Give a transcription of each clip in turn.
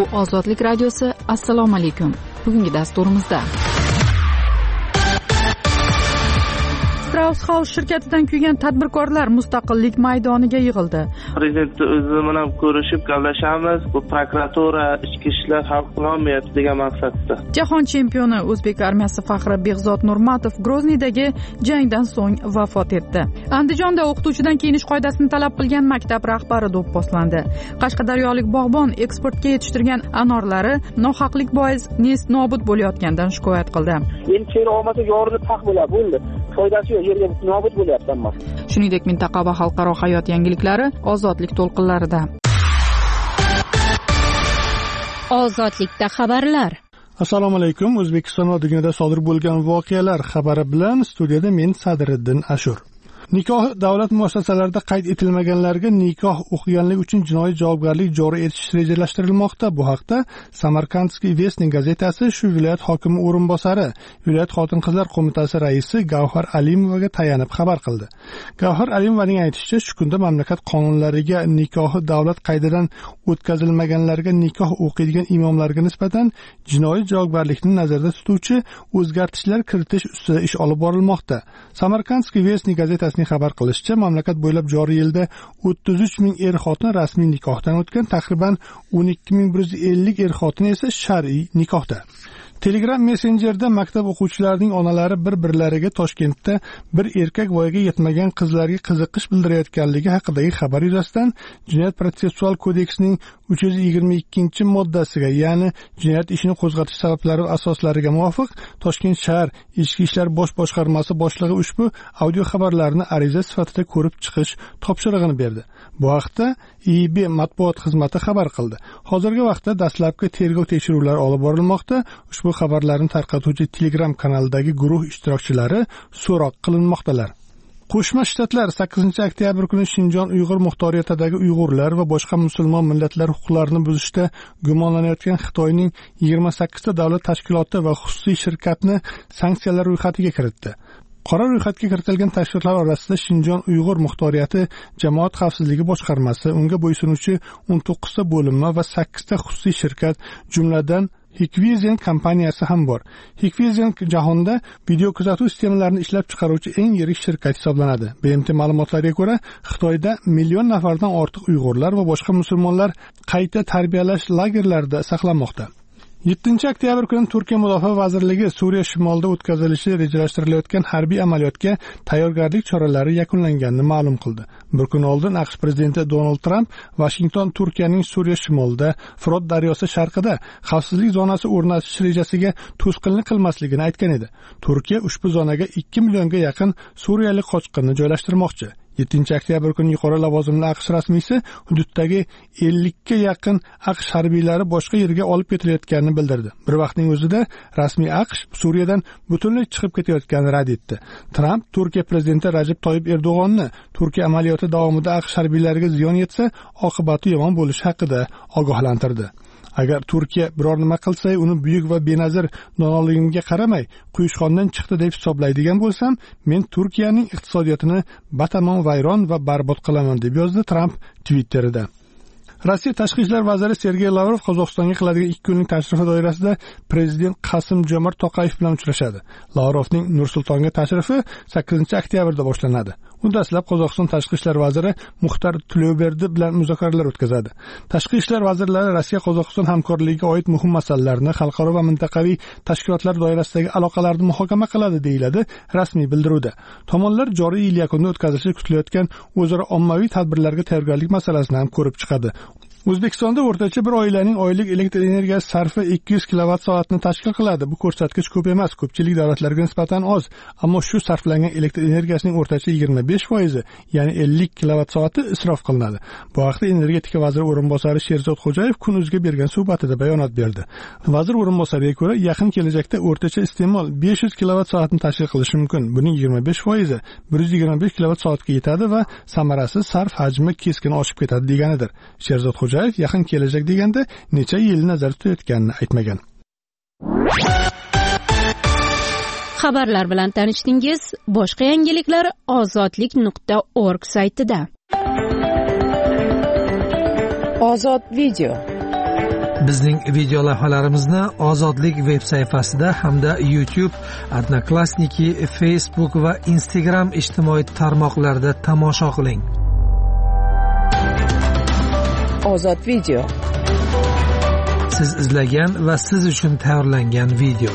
Bu Ozodlik radiosi. Assalomu alaykum. Bugungi dasturimizda Strauss House shirkatidan kuygan tadbirkorlar Mustaqillik maydoniga yig'ildi. Prezident o'zi bilan ko'rishib gaplashamiz. Bu prokuratura, ichki ishlar hal qilolmayapti degan maqsadda. Jahon chempioni O'zbek armiyasi faxri Behzod Nurmatov Grozniydagi jangdan so'ng vafot etdi. Andijonda o'qituvchidan kiyinish qoidasini talab qilgan maktab rahbari do'pposlandi. Qashqadaryolik bog'bon eksportga yetishtirgan anorlari nohaqlik bois nest nobud bo'layotgandan shikoyat qildi. Endi cheri olmasa yorilib taq bo'ladi, bo'ldi. Foydasi yo'q, yerga nobud bo'lyapti hamma. Shuningdek, mintaqa va xalqaro hayot yangiliklari Ozodlik to'lqinlarida. Ozodlikda xabarlar. Assalomu alaykum. O'zbekiston va dunyoda sodir bo'lgan voqealar xabari bilan studiyada men Sadriddin Ashur. Nikoh davlat muassasalarida qayd etilmaganlarga nikoh o'qiganlik uchun jinoiy javobgarlik joriy etish rejalashtirilmoqda. Bu haqda Samarkandskiy Vestnik gazetasi shu viloyat hokimi o'rinbosari, viloyat xotin-qizlar qo'mitasi raisi Gavhar Alimovaga tayanib xabar qildi. Gavhar Alimovaning aytishicha, shu kunda mamlakat qonunlariga nikohi davlat qaydidan o'tkazilmaganlarga nikoh o'qiydigan imomlarga nisbatan jinoiy javobgarlikni nazarda tutuvchi o'zgartishlar kiritish ustida ish olib borilmoqda. Samarkandskiy Vestnik gazetasi xabar qilishicha, mamlakat bo'ylab joriy yilda 33 ming er-xotin rasmiy nikohdan o'tgan, takriban 12.150 er-xotin esa shar'iy nikohda. Telegram messenjerda maktab o'quvchilarining onalari bir-birlariga Toshkentda bir erkak voyaga yetmagan qizlarga qiziqish bildirayotganligi haqidagi xabar yuzasidan Jinoyat protsessual kodeksining 322-moddasiga, ya'ni jinoyat ishini qo'zg'atish sabablari va asoslariga muvofiq Toshkent shahar Ichki ishlar bosh boshqarmasi boshlig'i ushbu audio xabarlarni ariza sifatida ko'rib chiqish topshirig'ini berdi. Bu haqda IIB matbuot xizmati xabar qildi. Hozirgi vaqtda dastlabki tergov tekshiruvlari olib borilmoqda. Ushbu xabarlarni tarqatuvchi Telegram kanalidagi guruh ishtirokchilari so'roq qilinmoqdalar. Qo'shma Shtatlar 8-oktyabr kuni Shinjon Uyg'ur muxtoriyatidagi Uyg'urlar va boshqa musulmon millatlar huquqlarini buzishda gumonlanayotgan Xitoyning 28 ta davlat tashkiloti va xususiy shirkatni sanksiyalar ro'yxatiga kiritdi. Qora ro'yxatga kiritilgan tashkilotlar orasida Shinjon Uyg'ur muxtoriyati jamoat xavfsizligi boshqarmasi, unga bo'ysunuvchi 19 ta bo'linma va 8 ta xususiy shirkat, jumladan Hikvision kompaniyasi ham bor. Hikvision jahonda video kuzatuv sistemalarini ishlab chiqaruvchi eng yirik shirkat hisoblanadi. BMT ma'lumotlariga ko'ra, Xitoyda million nafardan ortiq Uyg'urlar va boshqa musulmonlar qayta tarbiyalash lagerlarida saqlanmoqda. 7-oktyabr kuni Turkiya Mudofaa vazirligi Suriya shimolida o'tkazilishi rejalashtirilayotgan harbiy amaliyotga tayyorgarlik choralari yakunlanganini ma'lum qildi. Bir kun oldin AQSh prezidenti Donald Trump Washington Turkiyaning Suriya shimolida Frot daryosi sharqida xavfsizlik zonasi o'rnatish rejasiga to'sqinlik qilmasligini aytgan edi. Turkiya ushbu zonaga 2 millionga yaqin suriyalik qochqinni joylashtirmoqchi. 7-oktyabr kuni yuqori lavozimli AQSh rasmiysi hududdagi 50 ga yaqin AQSh harbiylari boshqa yerga olib ketilayotganini bildirdi. Bir vaqtning o'zida rasmiy AQSh Suriyadan butunlay chiqib ketayotganini rad etdi. Trump Turkiya prezidenti Rajab Toyyib Erdo'g'onni Turkiya amaliyoti davomida AQSh harbiylariga ziyon yetsa, oqibati yomon bo'lishi haqida ogohlantirdi. Agar Turkiya biror nima qilsa, uni buyuk va benazir donoligimga qaramay, quyushqondan chiqdi deb hisoblaydigan bo'lsam, men Turkiyaning iqtisodiyotini batamom vayron va barbod qilaman, deb yozdi Trump Twitterida. Rossiya tashqi ishlar vaziri Sergey Lavrov Qozog'istonga qiladigan 2 kunlik tashrifi doirasida prezident Qosim-Jomart To'qayev bilan uchrashadi. Lavrovning Nur-Sultonga tashrifi 8-oktyabrda boshlanadi. U dastlab Qozog'iston tashqi ishlar vaziri Muxtar Tlyuberdi bilan muzokaralar o'tkazadi. Tashqi ishlar vazirlari Rossiya-Qozog'iston hamkorligiga oid muhim masalalarni, xalqaro va mintaqaviy tashkilotlar doirasidagi aloqalarni muhokama qiladi, deyiladi rasmiy bildiruvda. Tomonlar joriy yil yakunida o'tkazilishi kutilayotgan o'zaro ommaviy tadbirlarga tayyorgarlik masalasini ham ko'rib chiqadi. O'zbekistonda o'rtacha bir oilaning oylik elektr energiyasi sarfi 200 kilovat-soatni tashkil qiladi. Bu ko'rsatkich ko'p emas, ko'pchilik davlatlarga nisbatan oz, ammo shu sarflangan elektr energiyasining o'rtacha 25%, ya'ni 50 kilovat-soati isrof qilinadi. Bu haqda energetika vaziri o'rinbosari Sherzod Xo'jayev Kun.uzga bergan suhbatida bayonot berdi. Vazir o'rinbosariga ko'ra, yaqin kelajakda o'rtacha iste'mol 500 kilovat-soatni tashkil qilishi mumkin. Buning 25% 125 kilovat-soatga yetadi va samarasi sarf hajmi keskin oshib ketadi deganidir. Sherzod yaqin kelajak deganda necha yil nazarda tutayotganini aytmagan. Xabarlar bilan tanishdingiz. Boshqa yangiliklar ozodlik.org saytida. Ozod video. Bizning video lavhalarimizni Ozodlik veb sayfasida hamda YouTube, Odnoklassniki, Facebook va Instagram ijtimoiy tarmoqlarida tomosha qiling. Ozod video. Siz izlagan va siz uchun tayyorlangan video.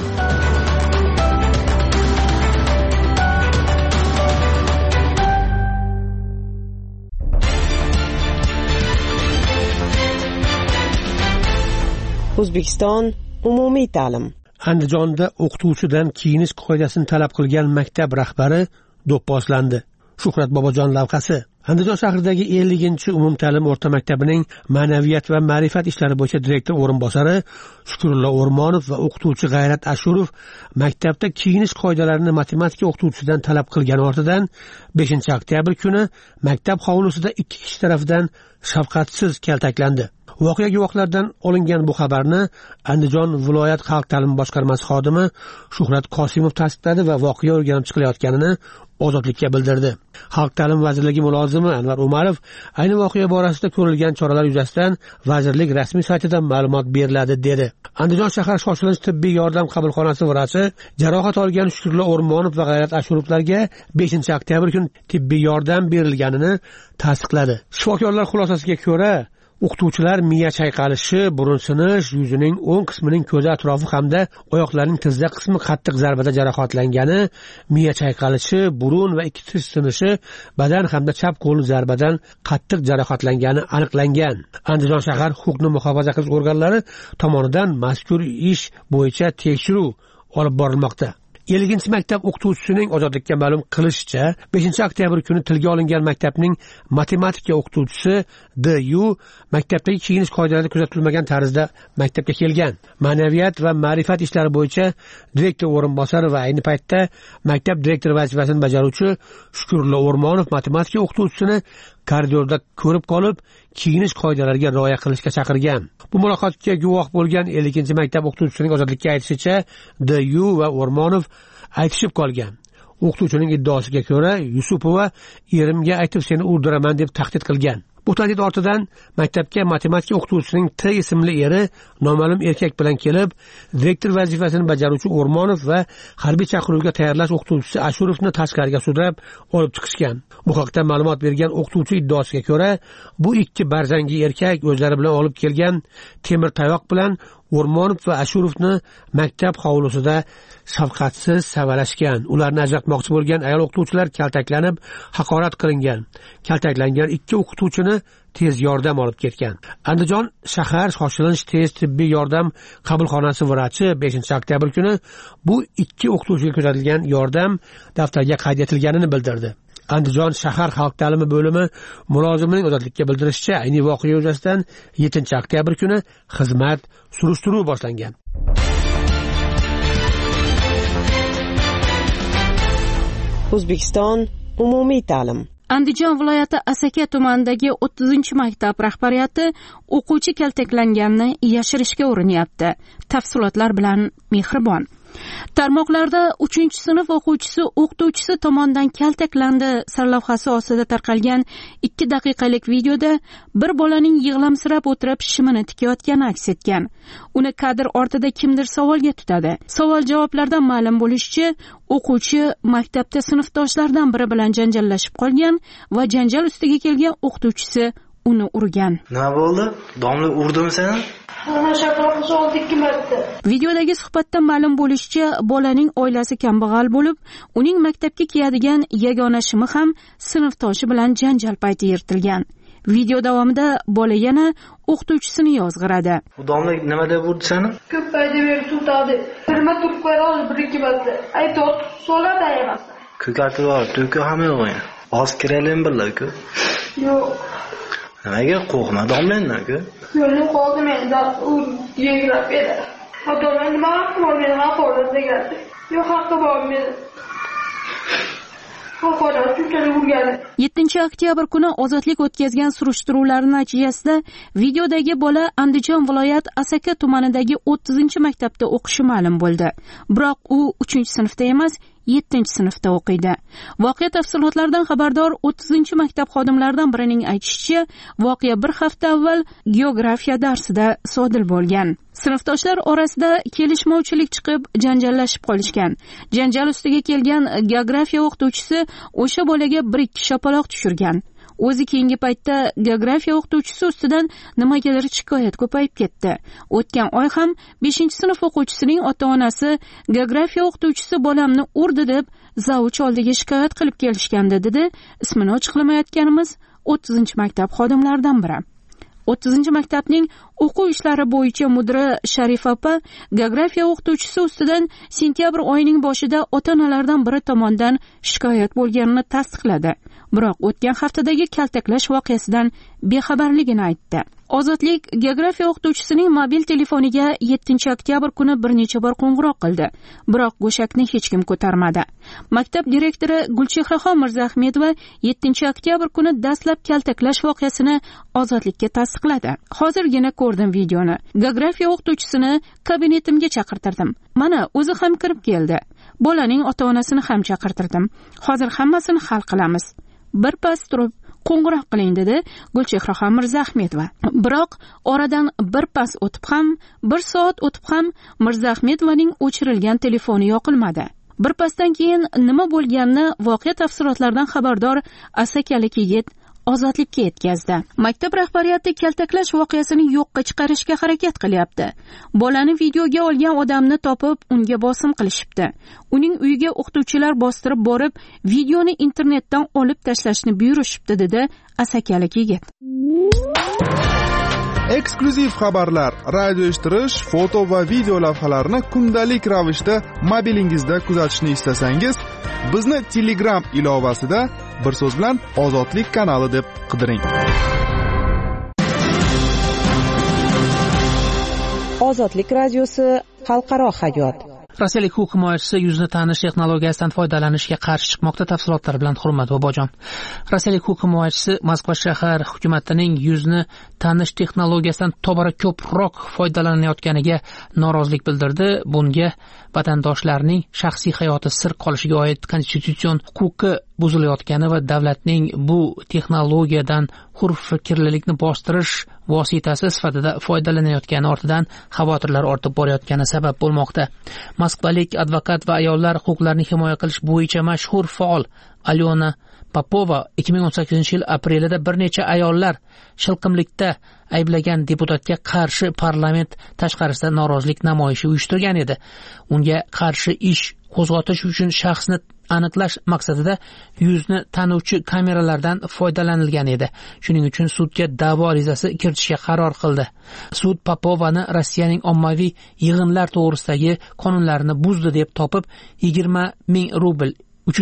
O'zbekiston umumiy ta'lim. Andijonda o'qituvchidan kiyinish qoidasini talab qilgan maktab rahbari do'pposlandi. Shuhrat Bobojon lavhasi. Andijon shahridagi 50-chi umumta'lim o'rta maktabining ma'naviyat va ma'rifat ishlari bo'yicha direktor o'rinbosari Shukrullo O'rmonov va o'qituvchi G'ayrat Ashurov maktabda kiyinish qoidalarini matematika o'qituvchisidan talab qilgani ortidan 5-oktyabr kuni maktab hovlisida ikki kishi tomonidan shafqatsiz kaltaklandi. Voqea guvohlaridan olingan bu xabarni Andijon viloyat xalq ta'limi boshqarmasi xodimi Shuhrat Qosimov tasdiqladi va voqea o'rganib chiqilayotganini Ozodlikka bildirdi. Xalq ta'limi vazirligi mulozimi Anvar Umarov ayni voqea borasida ko'rilgan choralar yuzasidan vazirlik rasmiy saytida ma'lumot beriladi dedi. Andijon shahar shoshilinch tibbiy yordam qabulxonasi vrachi jarohat olgan Shukrullo O'rmonov va G'ayrat Ashurovlarga 5-oktyabr kuni tibbiy yordam berilganini tasdiqladi. Shifokorlar xulosasiga ko'ra, o'qituvchilar miya chayqalishi, burun sinish, yuzining o'ng qismining ko'zi atrofi hamda oyoqlarning tizza qismi qattiq zarbada jarohatlangani, miya chayqalishi, burun va ikki tish sinishi, badan hamda chap qo'l zarbadan qattiq jarohatlangani aniqlangan. Andijon shahar huquqni muhofaza qilish organlari tomonidan mazkur ish bo'yicha tekshiruv olib borilmoqda. 50-chi maktab o'qituvchisining Ozodlikka ma'lum qilishicha, 5-oktyabr kuni tilga olingan maktabning matematika o'qituvchisi D.U. maktabdagi kiyinish qoidalari kuzatilmagan tarzda maktabga kelgan. Ma'naviyat va ma'rifat ishlari bo'yicha direktor o'rinbosari va ayni paytda maktab direktori vazifasini bajaruvchi Shukrullo O'rmonov matematika o'qituvchisini koridorda ko'rib qolib, kiyinish qoidalariga rioya qilishga chaqirgan. Bu muloqotga guvoh bo'lgan 50-chi maktab o'qituvchisining Ozodlikka aytishicha, D.U. va O'rmonov aytishib qolgan. O'qituvchining iddaosiga ko'ra, Yusupova erimga aytib seni o'ldiraman deb tahdid qilgan. Bu tahdid ortidan maktabga matematika o'qituvchisining T ismli eri noma'lum erkak bilan kelib, direktor vazifasini bajaruvchi O'rmonov va harbiy chaqiruvga tayyorlash o'qituvchisi Ashurovni tashqariga sudrab olib chiqishgan. Bu haqda ma'lumot bergan o'qituvchi iddaosiga ko'ra, bu ikki barzangi erkak o'zlari bilan olib kelgan temir tayoq bilan O'rmonov va Ashurovni maktab hovlisida shafqatsiz savalashgan. Ularni ajratmoqchi bo'lgan ayol o'qituvchilar kaltaklanib, haqorat qilingan. Kaltaklangan ikki o'qituvchini tez yordam olib ketgan. Andijon shahar shoshilinch tez tibbiy yordam qabulxonasi vrachi 5-oktyabr kuni bu ikki o'qituvchiga ko'rsatilgan yordam daftarga qayd etilganini bildirdi. Andijon shahar xalq ta'limi bo'limi mulozimining Ozodlikka bildirishicha, ayni voqea yuzasidan 7-oktyabr kuni xizmat surishtiruvi boshlangan. O'zbekiston umumiy ta'lim. Andijon viloyati Asaka tumanidagi 30-maktab rahbariyati o'quvchi kaltaklanganini yashirishga urinilyapti. Tafsilotlar bilan Mehribon. Tarmoqlarda 3-sinf o'quvchisi o'qituvchisi tomonidan kaltaklandi sarlavhasi ostida tarqalgan 2 daqiqalik videoda bir bolaning yig'lamsirab o'tirib shimini tikayotgani aks etgan. Uni kadr ortida kimdir savolga tutadi. Savol javoblardan ma'lum bo'lishicha, o'quvchi maktabda sinfdoshlardan biri bilan janjallashib qolgan va janjal ustiga kelgan o'qituvchisi uni urgan. Nima bo'ldi? Domla urdimi seni? Videodagi suhbatdan ma'lum bo'lishicha, bolaning oilasi kambag'al bo'lib, uning maktabga kiyadigan yagona shimi ham sinfdoshi bilan janjal payti yirtilgan. Video davomida bola yana o'qituvchisini yozg'iradi. Bu domla nima deb urdi seni? Ko'p payda berib tutadi. Firma turiblar hozir 1-2 marta. Aytib so'ladi emas. Ko'katib olib, to'ki ham yo'q endi. Hozir kiraylik birga-ku. Yo'q. Nimaga qo'rqma domlandan-ku? Yo'lni qoldi menda, u yengilab edi. Xatolar nima haqqi bor meni haqorat degandi. Yo'q, haqqi bor meni. 7-oktyabr kuni Ozodlik o'tkazgan surishtiruvlar natijasida videodagi bola Andijon viloyat Asaka tumanidagi 30-maktabda o'qishi ma'lum bo'ldi. Biroq u 3-sinfda emas, 7-sinfda o'qiydi. Voqea tafsilotlaridan xabardor 30-maktab xodimlaridan birining aytishicha, voqea bir hafta avval geografiya darsida sodir bo'lgan. Sinfdoshlar orasida kelishmovchilik chiqib, janjallashib qolishgan. Janjal ustiga kelgan geografiya o'qituvchisi o'sha bolaga 1-2 shapaloq tushirgan. O'zi keyingi paytda geografiya o'qituvchisi ustidan nimagadir shikoyat ko'payib ketdi. O'tgan oy ham 5-sinf o'quvchisining ota-onasi geografiya o'qituvchisi bolamni urdi deb zavch oldiga shikoyat qilib kelishgandi, dedi ismini ochiqlamayotganimiz 30-maktab xodimlaridan biri. 30-maktabning o'quv ishlari bo'yicha mudiri Sharifa opa geografiya o'qituvchisi ustidan sentyabr oyining boshida ota-onalardan biri tomonidan shikoyat bo'lganini tasdiqladi. Biroq o'tgan haftadagi kaltaklash voqeasidan bexabarligini aytdi. Ozodlik geografiya o'qituvchisining mobil telefoniga 7-oktyabr kuni bir necha bor qo'ng'iroq qildi, biroq go'shakni hech kim ko'tarmadi. Maktab direktori Gulchehraxon Mirzaahmedova 7-oktyabr kuni dastlab kaltaklash voqeasini Ozodlikka tasdiqladi. Hozirgina ko'rdim videoni. Geografiya o'qituvchisini kabinetimga chaqirtirdim. Mana o'zi ham kirib keldi. Bolaning ota-onasini ham chaqirtirdim. Hozir hammasini hal qilamiz. Bir pas turib qo'ng'iroq qiling, dedi Gulchehraxon Mirzaahmedova. Biroq oradan bir pas o'tib ham, bir soat o'tib ham Mirzaahmedovaning o'chirilgan telefoni yoqilmadi. Bir pasdan keyin nima bo'lganini voqea tafsilotlaridan xabardor asakalik yigit Ozodlikka yetkazdi. Maktab rahbariyati kaltaklash voqeasini yo'qqa chiqarishga harakat qilyapti. Bolani videoga olgan odamni topib, unga bosim qilishibdi. Uning uyiga o'qituvchilar bostirib borib, videoni internetdan olib tashlashni buyurishibdi, dedi asakalik yigit. Eksklyuziv xabarlar, radio eshittirish, foto va video lavhalarni kundalik ravishda mobilingizda kuzatishni istasangiz, bizni Telegram ilovasida bir so'z bilan Ozodlik kanali deb qidiring. Ozodlik radiosi xalqaro hayot. Rossiyalik huquq himoyachisi yuzni tanish texnologiyasidan foydalanishga qarshi chiqmoqda. Tafsilotlar bilan Hurmat Bobojon. Rossiyalik huquq himoyachisi Moskva shahar hukumatining yuzni tanish texnologiyasidan tobora ko'proq foydalanayotganiga norozilik bildirdi. Bunga vatandoshlarning shaxsiy hayoti sir qolishiga oid konstitutsion huquqi buzilayotgani va davlatning bu texnologiyadan hur fikrlilikni bostirish vositasi sifatida foydalanayotgani ortidan xavotirlar ortib borayotgani sabab bo'lmoqda. Moskvalik advokat va ayollar huquqlarini himoya qilish bo'yicha mashhur faol Alyona Popova 2018-yil aprelida bir necha ayollar shilqimlikda ayblagan deputatga qarshi parlament tashqarisida norozilik namoyishi uyushtirgan edi. Unga qarshi ish qo'zg'atish uchun shaxsni aniqlash maqsadida yuzni tanuvchi kameralardan foydalanilgan edi. Shuning uchun sudga da'vo arizasi kiritishga qaror qildi. Sud Popovani Rossiyaning ommaviy yig'inlar to'g'risidagi qonunlarini buzdi deb topib 20 ming rubl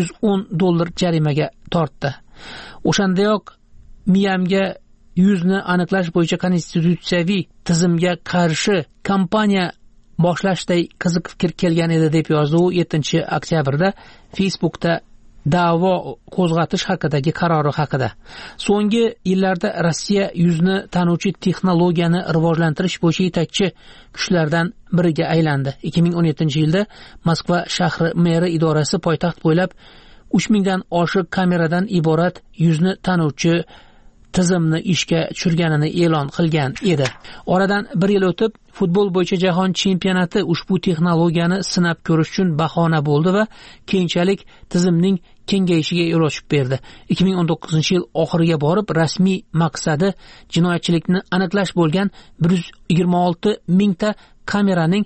$310 jarimaga tortdi. O'shandayoq Miyamga yuzni aniqlash bo'yicha konstitutsiyaviy tizimga qarshi kampaniya boshlashday qiziq fikr kelgan edi, deb yozdi u 7-oktyabrda Facebookda da'vo qo'zg'atish haqidagi qarori haqida. So'nggi yillarda Rossiya yuzni tanuvchi texnologiyani rivojlantirish bo'yicha yetakchi kuchlardan biriga aylandi. 2017-yilda Moskva shahri meri idorasi poytaxt bo'ylab 3000 dan oshiq kameradan iborat yuzni tanuvchi tizimni ishga tushirganini e'lon qilgan edi. Oradan bir yil o'tib, futbol bo'yicha jahon chempionati ushbu texnologiyani sinab ko'rish uchun bahona bo'ldi va keyinchalik tizimning kengayishiga yo'l ochib berdi. 2019-yil oxiriga borib, rasmiy maqsadi jinoyatchilikni aniqlash bo'lgan 126 mingta kameraning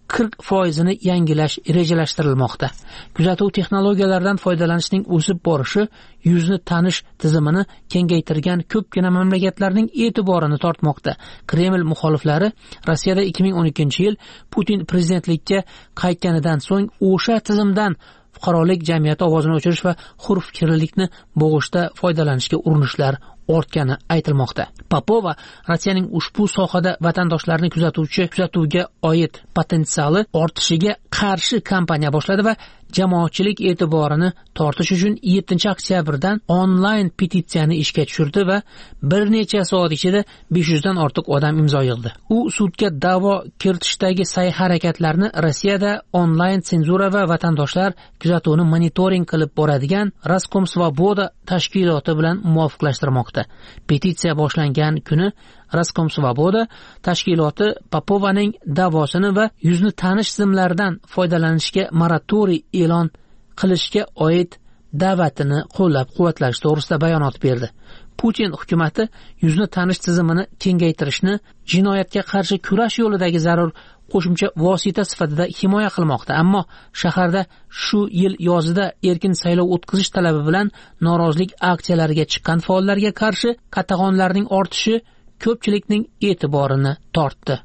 40% yangilash rejalashtirilmoqda. Kuzatuv texnologiyalaridan foydalanishning o'sib borishi yuzni tanish tizimini kengaytirgan ko'pgina mamlakatlarning e'tiborini tortmoqda. Kreml muxoliflari Rossiyada 2012-yil Putin prezidentlikka qaytganidan so'ng o'sha tizimdan fuqarolik jamiyati ovozini o'chirish va hur fikrlilikni bo'g'ishda foydalanishga urinishlar ortgani aytilmoqda. Popova Rossiyaning ushbu sohada vatandoshlarni kuzatuvga oid potensiali ortishiga qarshi kampaniya boshladi va jamoatchilik e'tiborini tortish uchun 7 oktyabrdan onlayn petitsiyani ishga tushirdi va bir necha soat ichida 500 dan ortiq odam imzo yig'di. U sudga da'vo kiritishdagi sa'y-harakatlarni Rossiyada onlayn senzura va vatandoshlar kuzatuvini monitoring qilib boradigan Roskomsvoboda tashkiloti bilan muvofiqlashtirmoqda. Petitsiya boshlangan kuni Roskomsvoboda tashkiloti Popovaning da'vosini va yuzni tanish tizimlardan foydalanishga moratoriy e'lon qilishga oid da'vatini qo'llab-quvvatlash to'g'risida bayonot berdi. Putin hukumati yuzni tanish tizimini kengaytirishni jinoyatga qarshi kurash yo'lidagi zarur qo'shimcha vosita sifatida himoya qilmoqda, ammo shaharda shu yil yozida erkin saylov o'tkazish talabi bilan norozilik aksiyalariga chiqqan faollarga qarshi qatag'onlarning ortishi ko'pchilikning e'tiborini tortdi.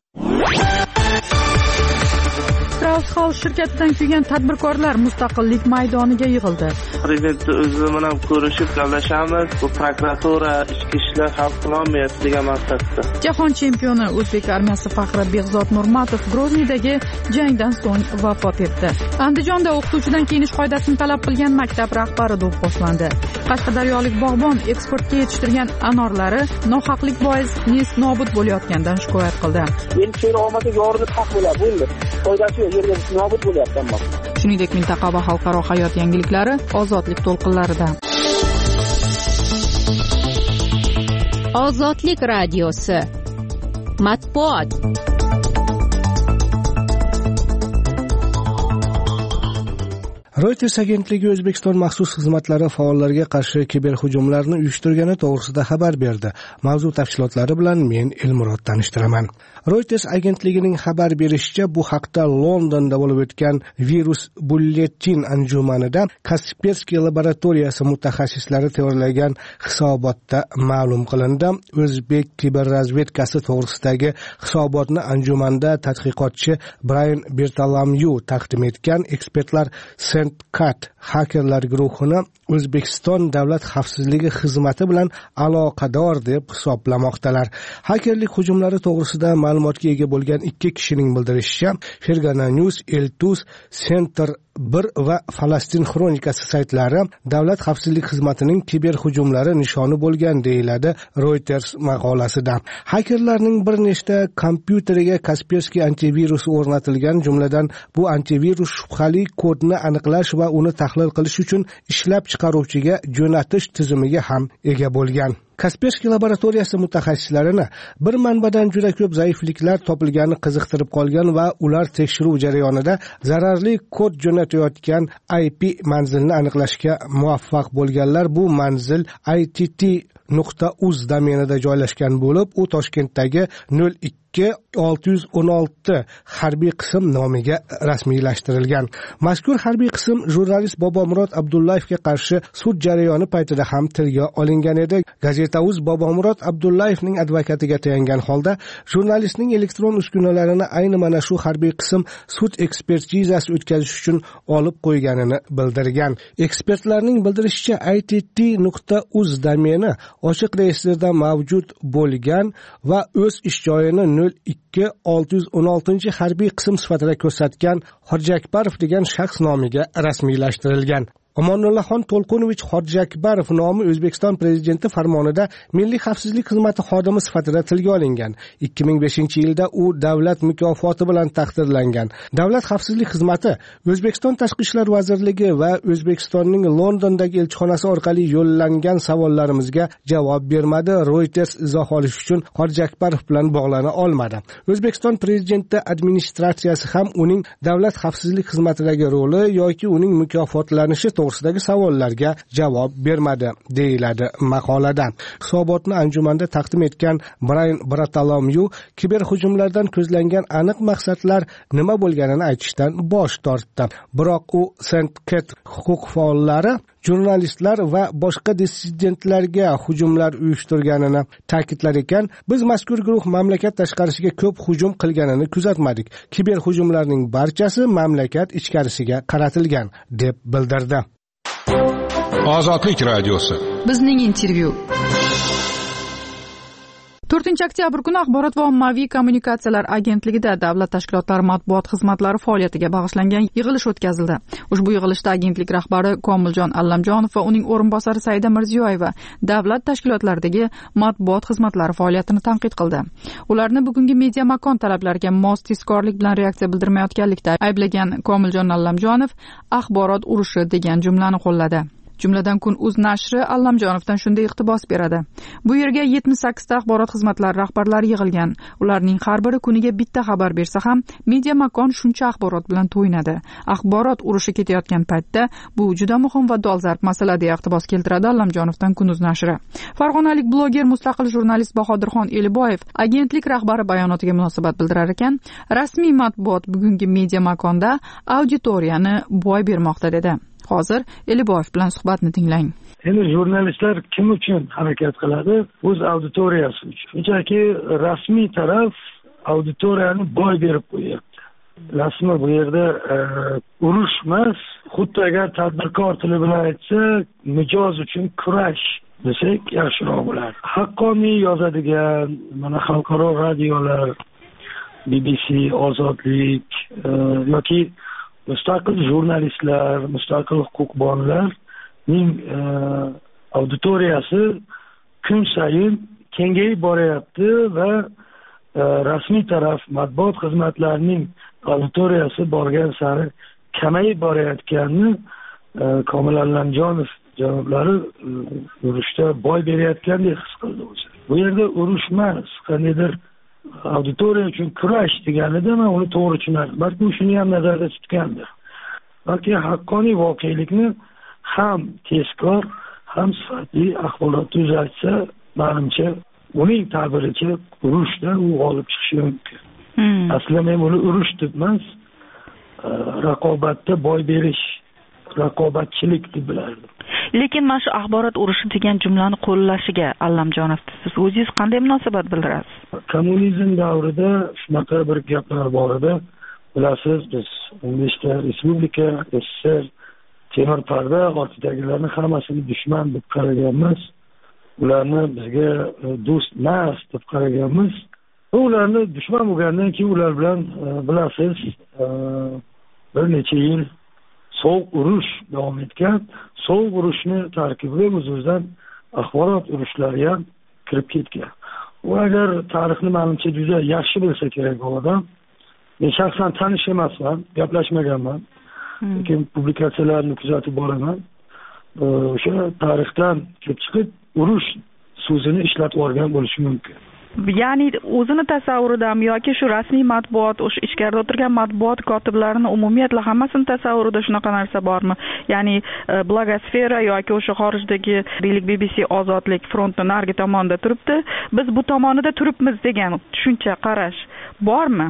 Strauss House shirkatidan kuygan tadbirkorlar mustaqillik maydoniga yig'ildi. Prezidentni o'zi bilan ko'rishib gaplashamiz. Bu prokuratura, ichki ishlar hal qilolmayapti degan maqsadda. Jahon chempioni o'zbek armiyasi faxri Behzod Nurmatov Groznidagi jangdan so'ng vafot etdi. Andijonda o'qituvchidan kiyinish qoidasini talab qilgan maktab rahbari do'pposlandi. Qashqadaryolik bog'bon eksportga yetishtirgan anorlari nohaqlik bois nest nobud bo'layotgandan shikoyat qildi. Endi shuni olmasa yorilib haq bo'ladi, bo'ldi. Foydasi yo'q, yerga nobud bo'lyapti amma. Shuningdek, mintaqa va xalqaro hayot yangiliklari ozodlik to'lqinlarida. Ozodlik radiosi matbuot. Reuters agentligi O'zbekiston maxsus xizmatlari faollarga qarshi kiberhujumlarni uyushtirgani to'g'risida xabar berdi. Mavzu tafsilotlari bilan men Elmurod tanishtiraman. Reuters agentligining xabar berishicha, bu haqda Londonda bo'lib o'tgan Virus Bulletin anjumanida Kaspersky laboratoriyasi mutaxassislari tayyorlagan hisobotda ma'lum qilindi. O'zbek kiberrazvedkasi to'g'risidagi hisobotni anjumanda tadqiqotchi Brian Bertalamyu taqdim etgan. Ekspertlar Sentcat hakerlar guruhini O'zbekiston Davlat xavfsizligi xizmati bilan aloqador deb hisoblamoqdalar. Hakerlik hujumlari to'g'risida ma'lumotga ega bo'lgan 2 kishining bildirishicha, Fergana News, Eltus, Center 1 va Falastin Xronikasi saytlari Davlat xavfsizlik xizmatining kiberhujumlari nishoni bo'lgan deyiladi Reuters maqolasida. Hakerlarning bir nechta kompyuteriga Kaspersky antivirusi o'rnatilgan, jumladan bu antivirus shubhali kodni aniqlash va uni tahlil qilish uchun ishlab chiqaruvchiga jo'natish tizimiga ham ega bo'lgan. Kaspersky laboratoriyasi mutaxassislarini bir manbadan juda ko'p zaifliklar topilgani qiziqtirib qolgan va ular tekshiruv jarayonida zararli kod jo'natayotgan IP manzilni aniqlashga muvaffaq bo'lganlar. Bu manzil ITT.uz domenida joylashgan bo'lib, u Toshkentdagi 02-616 harbiy qism nomiga rasmiylashtirilgan. Mazkur harbiy qism jurnalist Bobomurod Abdullayevga qarshi sud jarayoni paytida ham tilga olingan edi. Gazeta.uz Bobomurod Abdullayevning advokatiga tayangan holda jurnalistning elektron uskunalarini ayni mana shu harbiy qism sud ekspertizasi o'tkazish uchun olib qo'yganini bildirgan. Ekspertlarning bildirishicha, ITT.uz domeni ochiq reyestrda mavjud bo'lgan va o'z ish joyini 02-616 harbiy qism sifatida ko'rsatgan Xorjakbarov degan shaxs nomiga rasmiylashtirilgan. Omonullaxon To'lqinovich Xorjakbarov nomi O'zbekiston prezidenti farmonida Milliy xavfsizlik xizmati xodimi sifatida tilga olingan. 2005-yilda u davlat mukofoti bilan taqdirlangan. Davlat xavfsizlik xizmati O'zbekiston Tashqi ishlar vazirligi va O'zbekistonning Londondagi elchixonasi orqali yo'llangan savollarimizga javob bermadi. Reuters izoh olish uchun Xorjakbarov bilan bog'lana olmadi. O'zbekiston prezidenti administratsiyasi ham uning davlat xavfsizlik xizmatidagi roli yoki uning mukofotlanishi to'g'risidagi savollarga javob bermadi, deyiladi maqolada. Hisobotni anjumanda taqdim etgan Brian Bertalamyu kiberhujumlardan ko'zlangan aniq maqsadlar nima bo'lganini aytishdan bosh tortdi. Biroq u Sentcat huquq faollari, jurnalistlar va boshqa dissidentlarga hujumlar uyushtirganini ta'kidlar ekan. Biz mazkur guruh mamlakat tashqarisiga ko'p hujum qilganini kuzatmadik. Kiberhujumlarning barchasi mamlakat ichkarisiga qaratilgan, deb bildirdi. Ozodlik radiosi. Bizning intervyu. 4 oktyabr kuni Axborot va ommaviy kommunikatsiyalar agentligida davlat tashkilotlari matbuot xizmatlari faoliyatiga bag'ishlangan yig'ilish o'tkazildi. Ushbu yig'ilishda agentlik rahbari Komiljon Allamjonov va uning o'rinbosari Saida Mirziyoyeva davlat tashkilotlaridagi matbuot xizmatlari faoliyatini tanqid qildi. Ularni bugungi media makon talablariga mos tezkorlik bilan reaksiya bildirmayotganlikda ayblagan Komiljon Allamjonov axborot urushi degan jumlani qo'lladi. Jumladan Kun.uz nashri Allamjonovdan shunday iqtibos beradi. Bu yerga 78 ta axborot xizmatlari rahbarlari yig'ilgan. Ularning har biri kuniga bitta xabar bersa ham, media makon shuncha axborot bilan to'ynadi. Axborot urushi ketayotgan paytda bu juda muhim va dolzarb masala deya iqtibos keltiradi Allamjonovdan Kun.uz nashri. Farg'onalik bloger, mustaqil jurnalist Bahodirxon Eliboyev agentlik rahbari bayonotiga munosabat bildirar ekan, rasmiy matbuot bugungi media makonda auditoriyani boy bermoqda dedi. Hozir Eliboyev bilan suhbatni tinglang. Endi jurnalistlar kim uchun harakat qiladi? O'z auditoriyasi uchun. Shunchaki rasmiy taraf auditoriyani boy berib qo'yapti. Rasmi bu yerda urush emas, xuddi agar tadbirkor tili bilan aytsak, mijoz uchun kurash desak yaxshiroq bo'lardi. Haqqoniy yozadigan mana xalqaro radiolar, BBC, Ozodlik yoki mustaqil jurnalistlar, mustaqil huquqbonlarning auditoriyasi kun sayin kengayib boryapti va rasmiy taraf matbuot xizmatlarining auditoriyasi borgan sari kamayib borayotganini Komil Allamjonov janoblari urushda boy berayotgandek his qildi o'zi. Bu yerda urush emas, qandaydir auditoriya uchun kurash deganida men uni to'g'ri tushunardim. Balki shuni ham nazarda tutgandir. Balki haqqoniy voqelikni ham tezkor, ham sifatli axborot uzatsa, menimcha uning ta'biricha urushdan u g'olib chiqishi mumkin. Aslida men buni urush deb emas, raqobatda boy berish, raqobatchilik deb bilardim. Lekin mana shu axborot urushi degan jumlani qo'llashiga Allamjonov siz o'zingiz qanday munosabat bildirasiz? Kommunizm davrida shunaqa bir gaplar bor edi. Bilasiz, biz 15 ta respublika, SSR, temir parda ortidagilarni hammasini dushman deb qaraganmiz. Ularni bizga do'st emas deb qaraganmiz. Ularni dushman bo'lgandan keyin ular bilan bilasiz, bir necha yil sovuq urush davom etgan. Sovuq urushni tarkibiga o'z-o'zidan axborot urushlari ham kirib ketgan. U agar tarixni menimcha juda yaxshi bilsa kerak bu odam. Men shaxsan tanish emasman, gaplashmaganman. Lekin publikatsiyalarni kuzatib boraman. O'sha tarixdan kelib chiqib urush so'zini ishlatib olgan bo'lishi mumkin. Ya'ni o'zini tasavvuridan yoki shu rasmiy matbuot, o'sha ichkarida o'tirgan matbuot kotiblarini umumiyatla hammasini tasavvurida shunaqa narsa bormi? Ya'ni blogosfera yoki o'sha xorijdagi deylik BBC Ozodlik frontning narigi tomonida turibdi, biz bu tomonida turibmiz degan tushuncha, qarash bormi?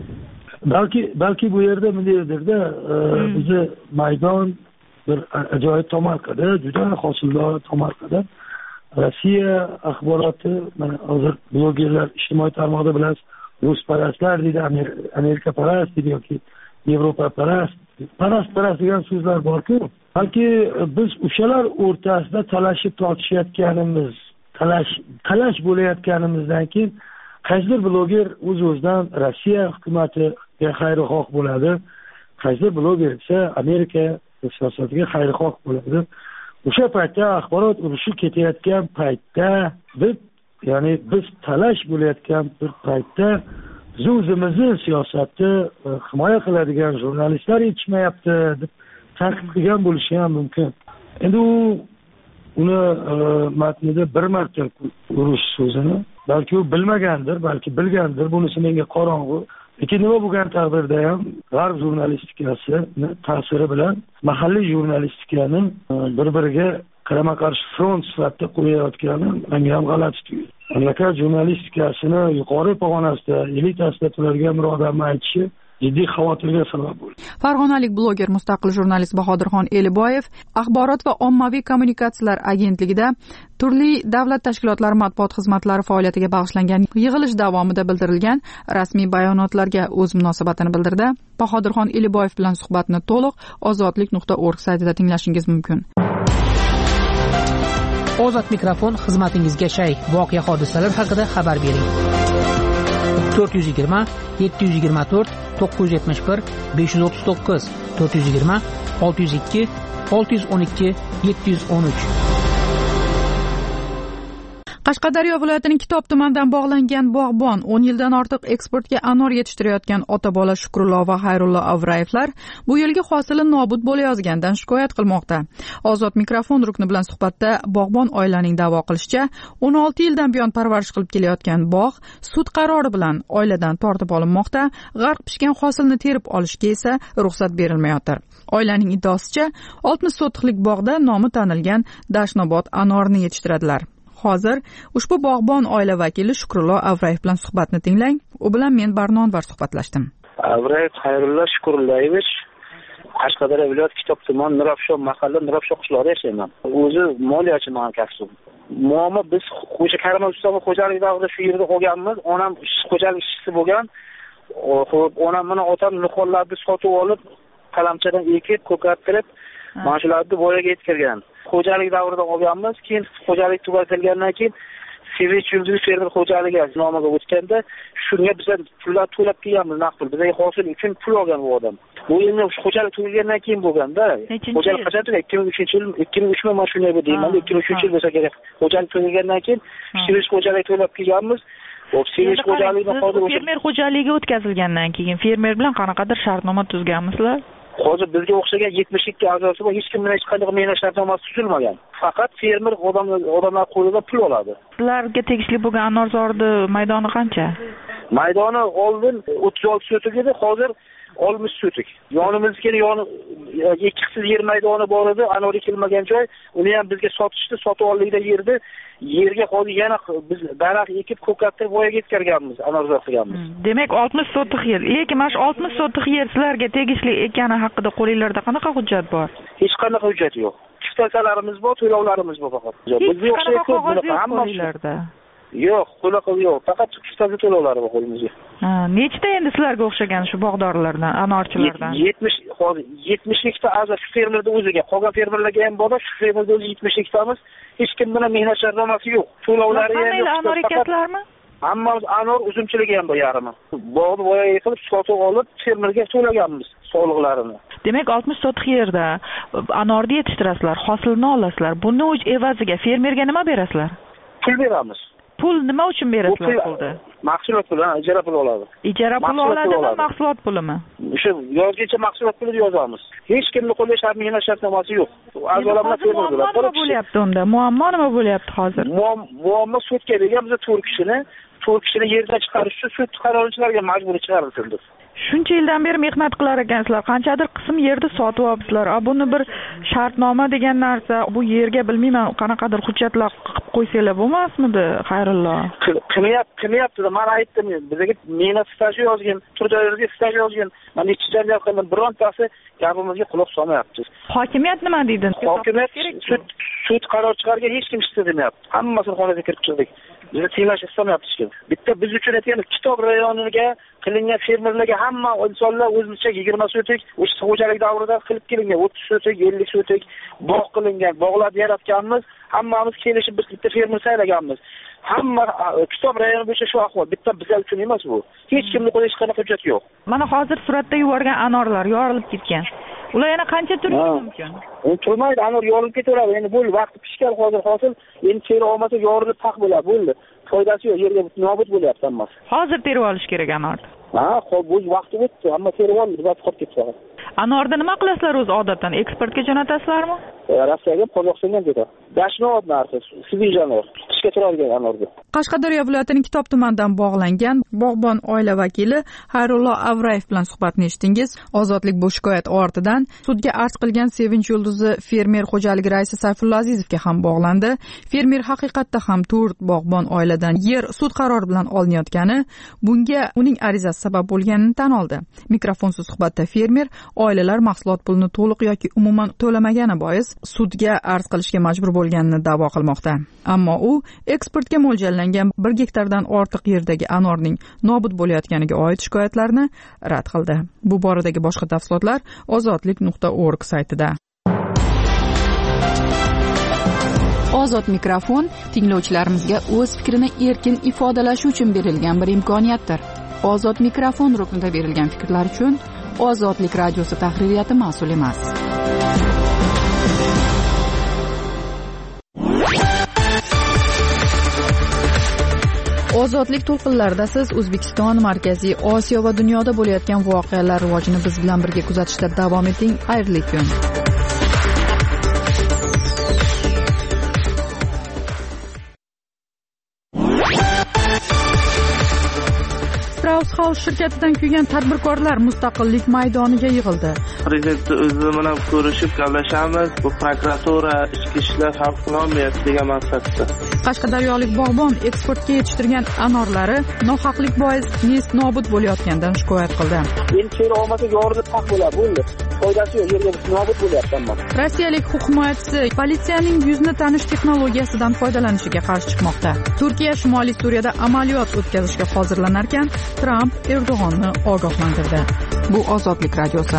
Balki bu yerda bunday-da bizni maydon bir ajoyib tomorqada, juda hosildor tomorqada. Rossiya axboroti, mana hozir blogerlar ijtimoiy tarmoqda bilasiz, rusparastlar deydi, Amerika parast deydi yoki Yevropa parast degan so'zlar bor-ku. Balki biz o'shalar o'rtasida talashib tortishayotganimiz, talash bo'layotganimizdan keyin qaysidir bloger o'z-o'zidan Rossiya hukumatiga xayrixoh bo'ladi, qaysidir bloger esa Amerika siyosatiga xayrixoh bo'ladi. O'sha paytda axborot urushi ketayotgan paytda ya'ni biz talash bo'layotgan bir paytda o'zimizni siyosatni himoya qiladigan jurnalistlar yetishmayapti deb tanqid qilgan bo'lishi ham mumkin. Endi uni matnida bir marta urush so'zini balki u bilmagandir, balki bilgandir, bunisi menga qorong'u. Lekin nima bo'lgan taqdirda ham g'arb jurnalistikasini ta'siri bilan mahalliy jurnalistikani bir-biriga qarama-qarshi front sifatida qo'yayotgani menga ham g'alati tuyuldi. Mamlakat jurnalistikasini yuqori pog'onasida, elitasida turadigan bir odamning aytishi jiddiy xavotirga sabab bo'ldi. Farg'onalik bloger, mustaqil jurnalist Bahodirxon Eliboyev Axborot va ommaviy kommunikatsiyalar agentligida turli davlat tashkilotlari matbuot xizmatlari faoliyatiga bag'ishlangan yig'ilish davomida bildirilgan rasmiy bayonotlarga o'z munosabatini bildirdi. Bahodirxon Eliboyev bilan suhbatni to'liq ozodlik.org saytida tinglashingiz mumkin. Ozod mikrofon xizmatingizga shay. Voqea hodisalar haqida xabar bering. 420 724 971 539 420 602 612 713. Qashqadaryo viloyatining Kitob tumanidan bog'langan bog'bon 10 yildan ortiq eksportga anor yetishtirayotgan ota-bola Shukrullo va Xayrullo Avrayevlar bu yilgi hosili nobud bo'layozgandan shikoyat qilmoqda. Ozod mikrofon rukni bilan suhbatda bog'bon oilaning da'vo qilishicha, 16 yildan buyon parvarish qilib kelayotgan bog' sud qarori bilan oiladan tortib olinmoqda, g'arq pishgan hosilni terib olishga esa ruxsat berilmayotir. Oilaning iddaosicha 60 sotixlik bog'da nomi tanilgan Dashnobod anorni yetishtiradilar. Hozir ushbu bog'bon oila vakili Shukrullo Avrayev bilan suhbatni tinglang. U bilan men Barnonvar suhbatlashdim. Avrayev Xayrullo Shukrullayevich, Qashqadaryo viloyat Kitob tumani Nurafshon mahalla Nurafshon qishlog'ida yashayman. O'zi moliyachiman kasbim. Muammo biz xo'ja Karimov Ustama xo'jalik davrida shu yerda qolganmiz. Onam xo'jalik ishchisi bo'lgan. Xo'p, onam mana otam nihollarni sotib olib, qalamchadan ekib, ko'kattirib, mana shularni voyaga yetkazgan. Xo'jalik davrida olganmiz. Keyin xo'jalik tugatilgandan keyin Sevich Yulduz fermer xo'jaligi nomiga o'tganda shunga biz pullar to'lab kelganmiz, naqd pul. Bizga hosil uchun pul olgan bu odam. Bu endi xo'jalik tugatilgandan keyin bo'lganda, xo'jalik qachon tugagan? 2003-yil, 2003 men shunday deyman, 2003-yil bo'lsa kerak. Xo'jalik tugatilgandan keyin Sevich xo'jalik to'lab kelganmiz. Sevich xo'jaligini hozir fermer xo'jaligiga o'tkazilgandan keyin fermer bilan qanaqadir shartnoma tuzganmisizlar? Hozir bizga o'xshagan 72 a'zosi bor, hech kim bilan hech qanday mehnat shartnomasi tuzilmagan. Faqat fermer odamlar qo'lida pul oladi. Sizlarga tegishli bo'lgan Anorzorni maydoni qancha? Maydoni oldin 36 sotik edi, hozir 60 sotik. Yonimizga ikkisiz yer maydoni bor edi, anor ekilmagan joy. Uni ham bizga sotishdi, sotib oldik yerda. Yerga hozir yana biz daraxt ekib ko'kattirib voyaga yetkazganmiz, anorzor qilganmiz. Demak 60 sotik yer. Lekin mana shu 60 sotik yer sizlarga tegishli ekani haqida qo'lingizda qanaqa hujjat bor? Hech qanaqa hujjat yo'q. Kiftasalarimiz bor, to'lovlarimiz bor faqat. Bizga o'xshaydi hammasi. Yo'q, qo'laqa yo'q. Faqat kiftasi to'lovlari bor qo'limizga. Nechta endi sizlarga o'xshagan shu bog'dorlardan, anorchilardan? 70 ta a'zo shu fermerda o'ziga, qolgan fermerlarga ham bor, shu fermerda o'zi 70 tamiz. Hech kim bilan mehnat shartnomasi yo'q. To'lovlari ham yo'q. Anor ekasizlarmi? Hammamiz anor uzumchiligi ham bor yarimi. Bog'ni voyaga qilib sotib olib, fermerga to'laganmiz soliqlarini. Demak 60 sotik yerda anorni yetishtirasizlar, hosilni olasizlar. Buni evaziga fermerga nima berasizlar? Pul beramiz. Pul nima uchun berasizlar pulni? Mahsulot puli, ijara puli oladi. Ijara puli oladimi, mahsulot pulimi? O'sha yozgacha mahsulot pulini yozamiz. Hech kimni qo'lida shart mehnat shartnomasi yo'q. A'zolarimiz fermerlar. Nima bo'lyapti unda? Muammo nima bo'lyapti hozir? Muammo sudga bergan biz 4 kishini yerdan chiqarish uchun sud qaroqchilarga majburiy chiqarildi. Shuncha yildan beri mehnat qilar ekansizlar, qanchadir qism yerni sotib olibsizlar. Buni bir shartnoma degan narsa, bu yerga bilmayman qanaqadir hujjatlar qilib qo'ysanglar bo'lmasmidi, Xayrullo? Qilyapti-da, men aytdim, bizga mehnat staji yozgan, turdoylarga staji yozgan. Men necha janjal qildim, birontasi gapimizga quloq solmayapti. Hokimiyat nima deydi? Hokimiyat sud qaror chiqargan, hech kim ishda demayapti. Hammasini xonaga kirib chiqdik. Bizni tiylash istamayapti hech kim. Bitta biz uchun aytaylik, Kitob rayoniga qilingan fermerlarga hamma insonlar o'zicha 20 sotik, o'sha xo'jalik davrida qilib kelingan 30 sotik, 50 sotik bog' qilingan, bog'larni yaratganmiz. Hammamiz kelishib biz bitta fermer saylaganmiz. Hamma Kitob rayoni bo'yicha shu ahvol. Bitta bizlar uchun emas bu. Hech kimning qo'lida hech qanaqa hujjat yo'q. Mana hozir suratda yuborgan anorlar yorilib ketgan. Ular yana qancha turishi mumkin? Turmaydi, anor yorilib ketaveradi. Endi bu vaqti pishgan hozir hosil, endi teri olmasa yorilib taq bo'ladi, bo'ldi. Foydasi yo'q, yerga nobud bo'lyapti hammasi. Hozir terib olish kerak anorni. Xo'p, bu vaqti o'tdi, hamma terib oldi, vaqt qolib ketdi. Anorda nima qilasizlar o'zi odatdan? Eksportga jo'natasizlarmi? Rossiyaga, Qozog'istonga ketadi. Dashnobod narxi, siviy anor, qishga turadigan anorda. Qashqadaryo viloyatining Kitob tumanidan bog'langan bog'bon oila vakili Xayrullo Avrayev bilan suhbatni eshitdingiz. Ozodlik bu shikoyat ortidan sudga arz qilgan Sevinch Yulduzi fermer xo'jaligi raisi Sayfulla Azizovga ham bog'landi. Fermer haqiqatda ham to'rt bog'bon oiladan yer sud qarori bilan olinayotgani, bunga uning arizasi sabab bo'lganini tan oldi. Mikrofonsiz suhbatda fermer oilalar mahsulot pulini to'liq yoki umuman to'lamagani bois sudga arz qilishga majbur bo'lganini da'vo qilmoqda. Ammo u eksportga mo'ljallangan 1 gektardan ortiq yerdagi anorning nobud bo'layotganiga oid shikoyatlarni rad qildi. Bu boradagi boshqa tafsilotlar ozodlik.org saytida. Ozod mikrofon tinglovchilarimizga o'z fikrini erkin ifodalashi uchun berilgan bir imkoniyatdir. Ozod mikrofon ruknida berilgan fikrlar uchun Ozodlik radiosi tahririyati mas'ul emas. Ozodlik to'lqinlarida siz O'zbekiston, Markaziy Osiyo va dunyoda bo'layotgan voqealar rivojini biz bilan birga kuzatishda davom eting. Xayrli kun. Strauss House shirkatidan kuygan tadbirkorlar Mustaqillik maydoniga yig'ildi. Prezident o'zi bilan ko'rishib gaplashamiz. Bu prokuratura, ichki ishlar hal qilolmayapti degan maqsadda. Qashqadaryolik bog'bon eksportga yetishtirgan anorlari nohaqlik bois nest nobud bo'layotganidan shikoyat qildi. Endi teri olmasa yorilib taq bo'ladi, bo'ldi. Foydasi yo'q, yerga nobud bo'lyapti hamma. Rossiyalik huquq himoyachisi politsiyaning yuzni tanish texnologiyasidan foydalanishiga qarshi chiqmoqda. Turkiya Shimoliy Suriyada amaliyot o'tkazishga hozirlanarkan, Tramp Erdo'g'onni ogohlantirdi. Bu Ozodlik radiosi.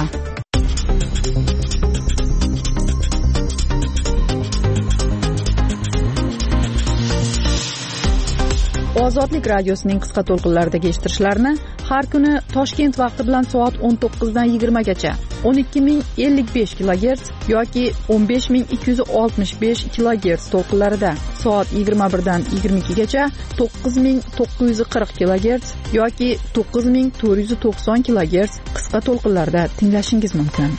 Ozodlik radiosining qisqa to'lqinlaridagi eshittirishlarni har kuni Toshkent vaqti bilan soat 19 dan 20 gacha 12055 kHz yoki 15265 kHz to'lqinlarida, soat 21 dan 22 gacha 9940 kHz yoki 9490 kHz qisqa to'lqinlarda tinglashingiz mumkin.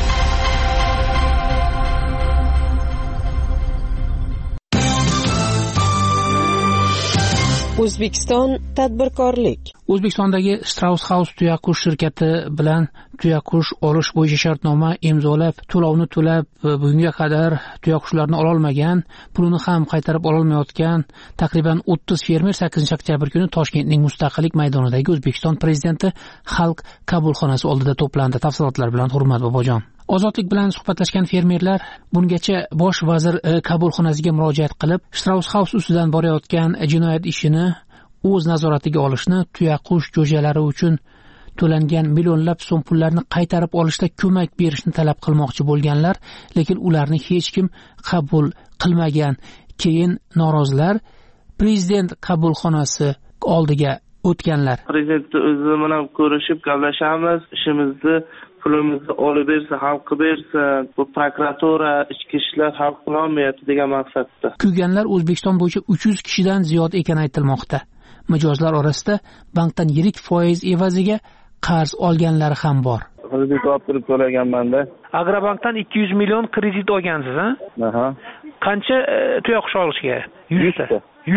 O'zbekiston tadbirkorlik. O'zbekistondagi Strauss House tuyaqush shirkati bilan tuyaqush olish bo'yicha shartnoma imzolab, to'lovni to'lab, bugunga qadar tuyaqushlarni ola olmagan, pulini ham qaytarib ola olmayotgan taqriban 30 fermer 8 oktyabr kuni Toshkentning Mustaqillik maydonidagi O'zbekiston prezidenti xalq qabulxonasi oldida to'plandi. Tafsilotlar bilan Hurmat Bobojon. Ozodlik bilan suhbatlashgan fermerlar bungacha bosh vazir qabulxonasiga murojaat qilib, Strauss House ustidan borayotgan jinoyat ishini o'z nazoratiga olishni, tuyaqush jo'jalari uchun to'langan millionlab so'm pullarni qaytarib olishda ko'mak berishni talab qilmoqchi bo'lganlar, lekin ularni hech kim qabul qilmagan. Keyin norozilar prezident qabulxonasi oldiga o'tganlar. Prezident o'zi bilan ko'rishib gaplashamiz, ishimizni pulimizni olib bersa, hal qilib bersa, bu prokuratura, ichki ishlar hal qilolmayapti degan maqsadda. Kuyganlar O'zbekiston bo'yicha 300 kishidan ziyod ekani aytilmoqda. Mijozlar orasida bankdan yirik foiz evaziga qarz olganlari ham bor. Kredit olib turib to'laganman-da. Agrobankdan 200 million kredit olgansiz, ha? Aha. Qancha tuyaqush olishga? 100 ta.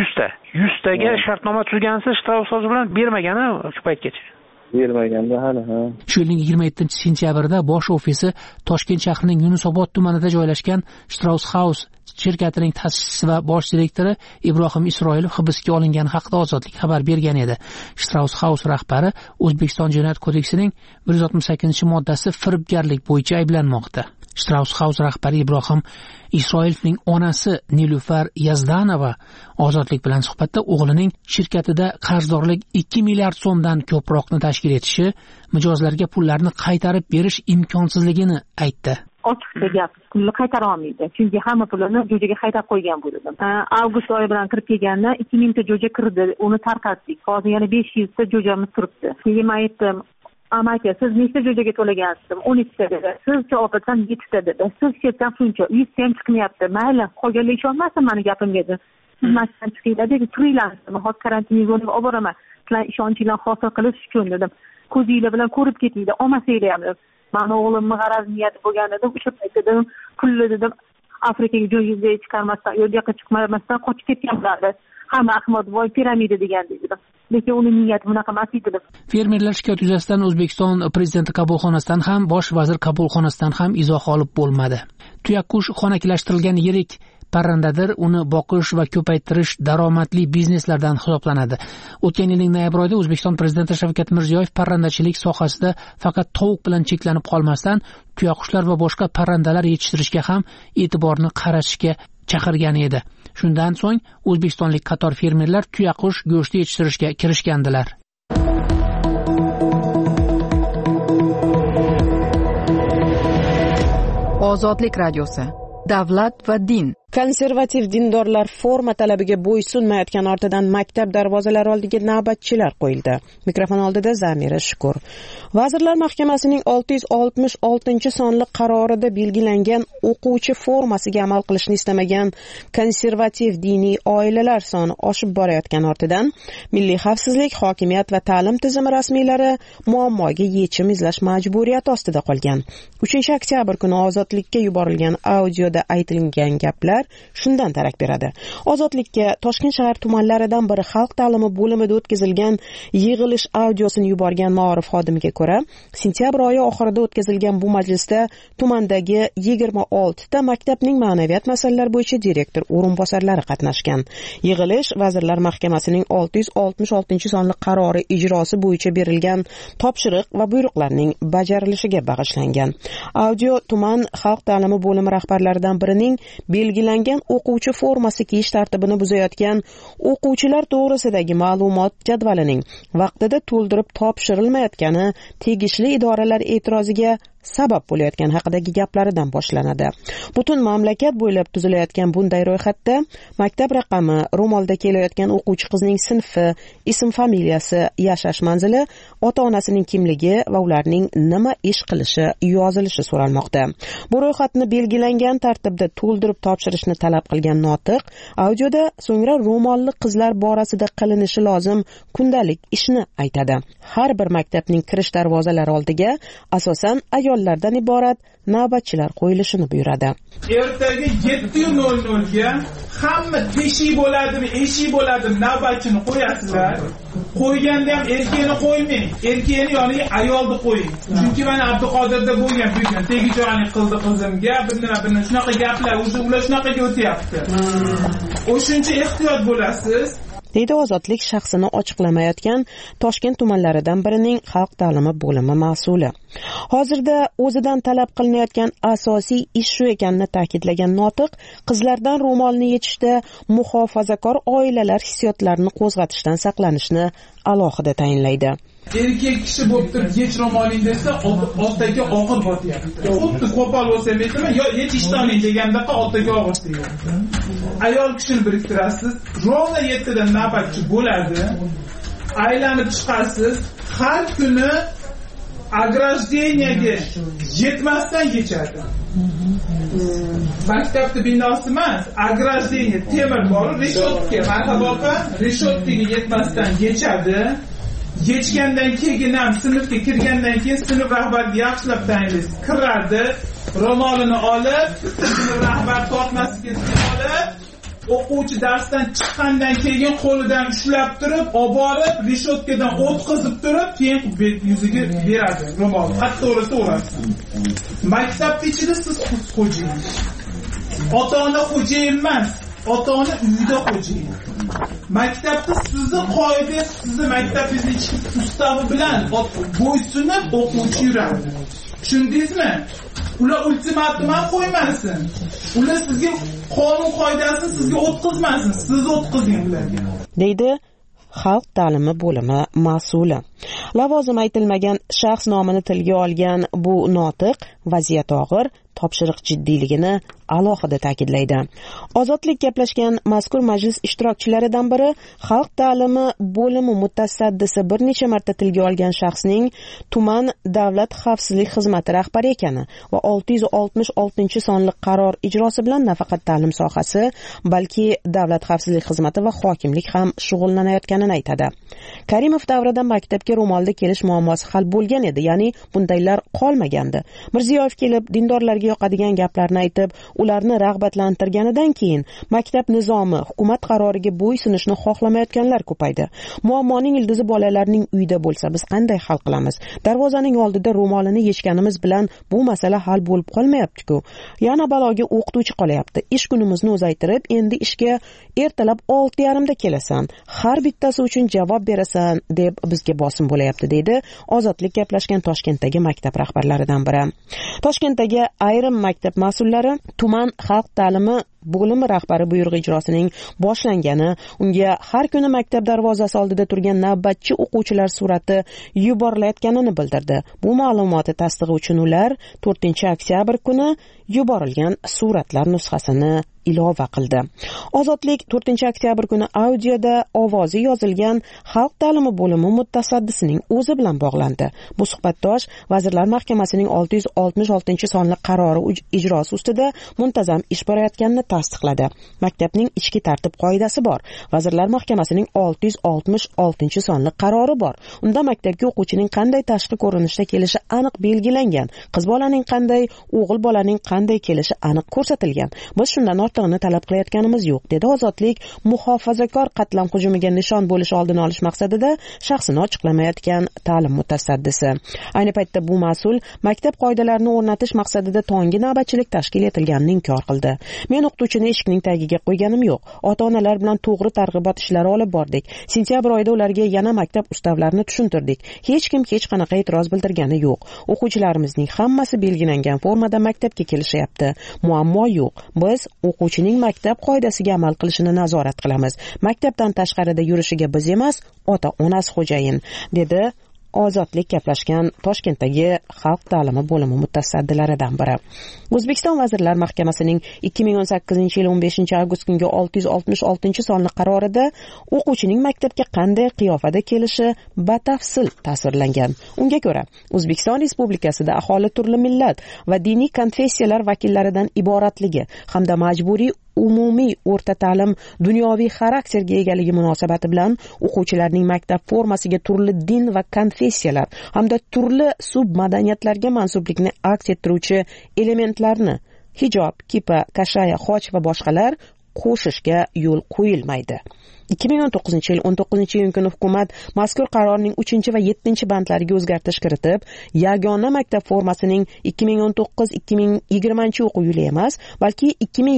100 taga shartnoma tuzgansiz, Strauss House bilan bermagan-a shu paytgacha? Bermaganda hali. Shu yilning 27-sentyabrda bosh ofisi Toshkent shahrining Yunusobod tumanida joylashgan Strauss House shirkatining ta'sischisi va bosh direktori Ibrohim Isroilov hibsga olingani haqida Ozodlik xabar bergan edi. Strauss House rahbari O'zbekiston Jinoyat kodeksining 168-moddasi firibgarlik bo'yicha ayblanmoqda. Strauss House rahbari Ibrohim Isroilovning onasi Nilufar Yazdanova Ozodlik bilan suhbatda o'g'lining shirkatida qarzdorlik 2 milliard so'mdan ko'proqni tashkil etishi, mijozlarga pullarni qaytarib berish imkonsizligini aytdi. Ochiqcha gap, pulni qaytara olmaydi. Chunki hamma pulini jo'jaga haydab qo'ygan bo'ldim. Avgust oyi bilan kirib kelganda 2000 ta jo'ja kirdi, uni tarqatdik. Hozir yana 500 ta jo'jamiz turibdi. Keyin men aytdim, amaki, siz nechta jo'jaga to'lagansiz? 12 ta dedi. Sizcha opatsam 7 ta dedi. Siz ketdan shuncha, 100 ta ham chiqmayapti. Mayli, qolganlar ishonmasin meni gapimga dedi. Siz masjiddan chiqinglar dedi, turinglar. Hozir karantin yo'lini olib boraman. Sizlar ishonchinglarni hosil qilish uchun dedim. Ko'zinglar bilan ko'rib ketinglar, olmasanglar ham dedim. Mani o'g'limni g'araz niyati bo'lgan edi, o'sha paytda dedim, pulni dedim, Afrikaga jo'yizga chiqarmasdan, yo'lga chiqmasdan qochib ketganlardi. Hamma Ahmad voy piramida degan dedim. Lekin uning niyati bunaqa emas edi. Fermerlar shikoyat yuzasidan O'zbekiston prezidenti qabulxonasidan ham, bosh vazir qabulxonasidan ham izoh olib bo'lmadi. Tuyaqush xonakilashtirilgan yirik parrandadir, uni boqish va ko'paytirish daromadli bizneslardan hisoblanadi. O'tgan yilning noyabr oyida O'zbekiston prezidenti Shavkat Mirziyoyev parrandachilik sohasida faqat tovuq bilan cheklanib qolmasdan, tuyaqushlar va boshqa parrandalar yetishtirishga ham e'tiborni qaratishga chaqirgan edi. Shundan so'ng o'zbekistonlik qator fermerlar tuyaqush go'shti yetishtirishga kirishgandilar. Ozodlik radiosi. Davlat va din Konservativ dindorlar forma talabiga bo'ysunmayotgani ortidan maktab darvozalari oldiga navbatchilar qo'yildi. Mikrofon oldida Zamira Shukur. Vazirlar Mahkamasining 666-sonli qarorida belgilangan o'quvchi formasiga amal qilishni istamagan konservativ diniy oilalar soni oshib borayotgani ortidan Milliy xavfsizlik, hokimiyat va ta'lim tizimi rasmiylari muammoga yechim izlash majburiyati ostida qolgan. 3-oktyabr kuni ozodlikka yuborilgan audioda aytilgan gaplar shundan darak beradi. Ozodlikka Toshkent shahar tumanlaridan biri xalq ta'limi bo'limida o'tkazilgan yig'ilish audiosini yuborgan ma'rif xodimiga ko'ra, sentyabr oyi oxirida o'tkazilgan bu majlisda tumandagi 26 ta maktabning ma'naviyat masalalar bo'yicha direktor o'rinbosarlari qatnashgan. Yig'ilish Vazirlar Mahkamasining 666-sonli qarori ijrosi bo'yicha berilgan topshiriq va buyruqlarning bajarilishiga bag'ishlangan. Audio tuman xalq ta'limi bo'limi rahbarlaridan birining belgilangan o'quvchi formasi kiyish tartibini buzayotgan o'quvchilar to'g'risidagi ma'lumot jadvalining vaqtida to'ldirib topshirilmayotgani tegishli idoralar e'tiroziga sabab bo'layotgan haqidagi gaplaridan boshlanadi. Butun mamlakat bo'ylab tuzilayotgan bunday ro'yxatda maktab raqami, ro'molda kelayotgan o'quvchi qizning sinfi, ism familiyasi, yashash manzili, ota-onasining kimligi va ularning nima ish qilishi yozilishi so'ralmoqda. Bu ro'yxatni belgilangan tartibda to'ldirib topshirishni talab qilgan notiq audioda so'ngra ro'molli qizlar borasida qilinishi lozim kundalik ishni aytadi. Har bir maktabning kirish darvozalari oldiga asosan ayollardan iborat navbatchilar qo'yilishini buyuradi. Ertaga 7:00 ga hamma teshik bo'ladimi, eshik bo'ladimi navbatchini qo'yasizlar. Qo'yganda ham erkakni qo'ymang, erkakni yoniga ayolni qo'ying. Chunki mana Abduqodirda bo'lgan bugun tegishli qildi qizimga, bir shunaqa gaplar, ular shunaqaga o'tyapti. O'shuncha ehtiyot bo'lasiz. deydi ozodlik shaxsini ochiqlamayotgan Toshkent tumanlaridan birining xalq ta'limi bo'limi mas'uli. Hozirda o'zidan talab qilinayotgan asosiy ish shu ekanini ta'kidlagan notiq, qizlardan ro'molni yechishda muhofazakor oilalar hissiyotlarini qo'zg'atishdan saqlanishni alohida tayinlaydi. Erkak kishi bo'lib turib yech ro'moling desa, ortaga og'ir botyapti. Xuddi qo'pol bo'lsa aytmayman, yo yechishtoning degandaqa ortaga og'ir tegadi. Ayol kishini biriktirasiz, rovna 7 dan navbatchi bo'ladi. Aylanib chiqasiz, har kuni ограждениyaga yetmasdan yechadi. Maktabda binosi emas, ограждение temir bor, reshotka, marhaboqa, reshotkaga yetmasdan yechadi. Yechgandan keyin ham sinfga kirgandan keyin sinf rahbariga yaxshilab tayinlaysiz. Kiradi, ro'molini olib, sinf rahbar tortmasiga olib, o'quvchi darsdan chiqqandan keyin qo'lidan ushlab turib, olib borib, reshotkadan o'tkazib turib, keyin bet yuziga beradi ro'mol. To'g'ri to'g'rasi. Maktab ichida siz xo'jayin. Ota-ona xo'jayin emas. Ota-ona uyda xo'jayin. Maktabda sizni qoida, sizni maktabingiz ichki ustavi bilan bo'ysunib o'quvchi yuradi. Tushundingizmi? Ular ultimatum ham qo'ymasin. Ular sizga qonun qoidasini sizga o'tkazmasin. Siz o'tkazing ularga. deydi xalq ta'limi bo'limi mas'uli. Lavozim aytilmagan shaxs nomini tilga olgan bu notiq vaziyat og'ir, topshiriq jiddiyligini alohida ta'kidlaydi. Ozodlik gaplashgan mazkur majlis ishtirokchilaridan biri xalq ta'limi bo'limi mutasaddisi bir necha marta tilga olgan shaxsning tuman davlat xavfsizlik xizmati rahbari ekani va 666-sonli qaror ijrosi bilan nafaqat ta'lim sohasi, balki davlat xavfsizlik xizmati va hokimlik ham shug'ullanayotganini aytadi. Karimov davrida maktabga ro'molda kelish muammosi hal bo'lgan edi, ya'ni bundaylar qolmagandi. Mirziyoyev kelib dindorlarga yoqadigan gaplarni aytib, ularni rag'batlantirganidan keyin maktab nizomi, hukumat qaroriga bo'ysunishni xohlamayotganlar ko'paydi. Muammoning ildizi bolalarning uyda bo'lsa, biz qanday hal qilamiz? Darvozaning oldida ro'molini yechganimiz bilan bu masala hal bo'lib qolmayapti-ku. Yana baloga o'qituvchi qolyapti. Ish kunimizni uzaytirib, endi ishga ertalab 6:30 da kelasan. Har bittasi uchun javob berasan deb bizga bosim bo'layapti, deydi Ozodlik gaplashgan Toshkentdagi maktab rahbarlaridan biri. Toshkentdagi ayrim maktab mas'ullari tuman xalq ta'limi bo'limi rahbari buyrug'i ijrosining boshlangani, unga har kuni maktab darvozasi oldida turgan navbatchi o'quvchilar surati yuborilayotganini bildirdi. Bu ma'lumoti tasdig'i uchun ular 4-oktyabr kuni yuborilgan suratlar nusxasini ilova qildi. Ozodlik 4-oktyabr kuni audioda ovozi yozilgan Xalq ta'limi bo'limi mutasaddisining o'zi bilan bog'landi. Bu suhbatdosh Vazirlar Mahkamasining 666-sonli qarori ijrosi ustida muntazam ish borayotganini tasdiqladi. Maktabning ichki tartib qoidasi bor. Vazirlar Mahkamasining 666-sonli qarori bor. Unda maktabga o'quvchining qanday tashqi ko'rinishda kelishi aniq belgilangan. Qiz bolaning qanday, o'g'il bolaning qanday kelishi aniq ko'rsatilgan. Biz shundan ortig'ini talab qilayotganimiz yo'q, dedi Ozodlik muhofazakor qatlam hujumiga nishon bo'lish oldini olish maqsadida shaxsini ochiqlamayotgan ta'lim mutasaddisi. Ayni paytda bu mas'ul maktab qoidalarini o'rnatish maqsadida tonggi navbatchilik tashkil etilganini inkor qildi. Men o'qituvchini eshikning tagiga qo'yganim yo'q. Ota-onalar bilan to'g'ri targ'ibot ishlari olib bordik. Sentyabr oyida ularga yana maktab ustavlarini tushuntirdik. Hech kim hech qanaqa e'tiroz bildirgani yo'q. O'quvchilarimizning hammasi belgilangan formada maktabga kelishyapti. Muammo yo'q. Biz o'quvchining maktab qoidasiga amal qilishini nazorat qilamiz. Maktabdan tashqarida yurishiga biz emas, ota-onasi xo'jayin, dedi Ozodlik gaplashgan Toshkentdagi Xalq ta'limi bo'limi mutasaddilaridan biri. O'zbekiston Vazirlar Mahkamasining 2018-yil 15-avgust kungi 666-sonli qarorida o'quvchining maktabga qanday qiyofada kelishi batafsil tasvirlangan. Unga ko'ra, O'zbekiston Respublikasida aholi turli millat va diniy konfessiyalar vakillaridan iboratligi hamda majburiy umumiy o'rta ta'lim dunyoviy xarakterga egaligi munosabati bilan o'quvchilarning maktab formasiga turli din va konfessiyalar hamda turli submadaniyatlarga mansublikni aks ettiruvchi elementlarni hijob, kipa, kashaya, xoch va boshqalar qo'shishga yo'l qo'yilmaydi. 2019-yil 19-iyun kuni hukumat mazkur qarorning 3 va 7 bandlariga o'zgartirish kiritib, yagona maktab formasining 2019-2020 o'quv yili emas, balki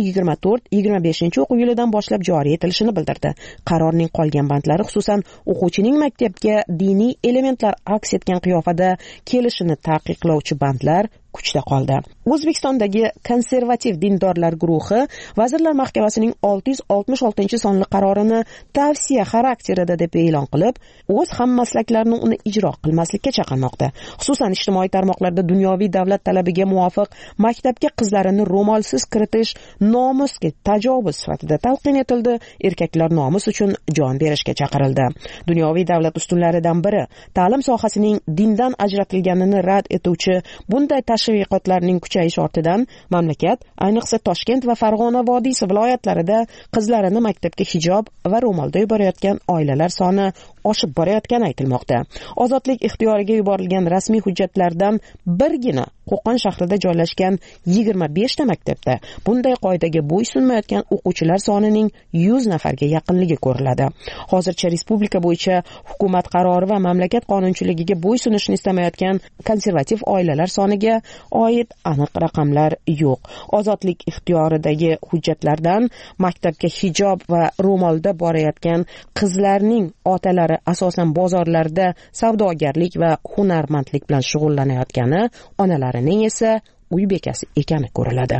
2024-25 o'quv yilidan boshlab joriy etilishini bildirdi. Qarorning qolgan bandlari, xususan o'quvchining maktabga diniy elementlar aks etgan qiyofada kelishini taqiqlovchi bandlar kuchda qoldi. O'zbekistondagi konservativ dindorlar guruhi Vazirlar Mahkamasining 666-sonli qarorini tavsiya xarakterida deb e'lon qilib, o'z hammaslaklarini uni ijro qilmaslikka chaqirmoqda. Xususan ijtimoiy tarmoqlarda dunyoviy davlat talabiga muvofiq maktabga qizlarini ro'molsiz kiritish nomusga tajovuz sifatida talqin etildi. Erkaklar nomus uchun jon berishga chaqirildi. Dunyoviy davlat ustunlaridan biri ta'lim sohasining dindan ajratilganini rad etuvchi bunday tashviqotlarning kuchayishi ortidan mamlakat, ayniqsa Toshkent va Farg'ona vodiysi viloyatlarida qizlarini maktabga hijob va ro'molda yuborayotgan oilalar soni oshib borayotgani aytilmoqda. Ozodlik ixtiyoriga yuborilgan rasmiy hujjatlardan birgina Qo'qon shahrida joylashgan 25 ta maktabda bunday qoidaga bo'ysunmayotgan o'quvchilar sonining 100 nafarga yaqinligi ko'riladi. Hozircha respublika bo'yicha hukumat qarori va mamlakat qonunchiligiga bo'ysunishni istamayotgan konservativ oilalar soniga oid aniq raqamlar yo'q. Ozodlik ixtiyoridagi hujjatlardan maktabga hijob va ro'molda borayotgan qizlarning otalari asosan bozorlarda savdogarlik va hunarmandlik bilan shug'ullanayotgani, onalarining esa uy bekasi ekani ko'riladi.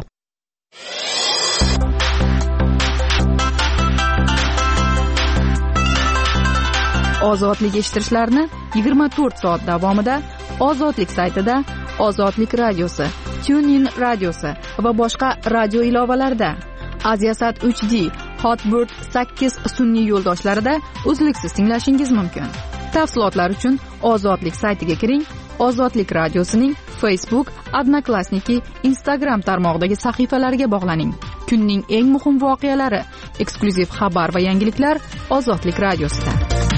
Ozodlik eshittirishlarni 24 soat davomida Ozodlik saytida, Ozodlik radiosi, TuneIn radiosi va boshqa radio ilovalarda, Aziasat 3D, Hotbird 8 sun'iy yo'ldoshlarida uzluksiz tinglashingiz mumkin. Tafsilotlar uchun Ozodlik saytiga kiring. Ozodlik radiosining Facebook, Odnoklassniki, Instagram tarmog'idagi sahifalariga bog'laning. Kunning eng muhim voqealari, eksklyuziv xabar va yangiliklar Ozodlik radiosida.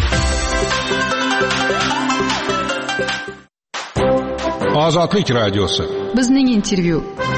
Ozodlik radiosi. Bizning intervyu.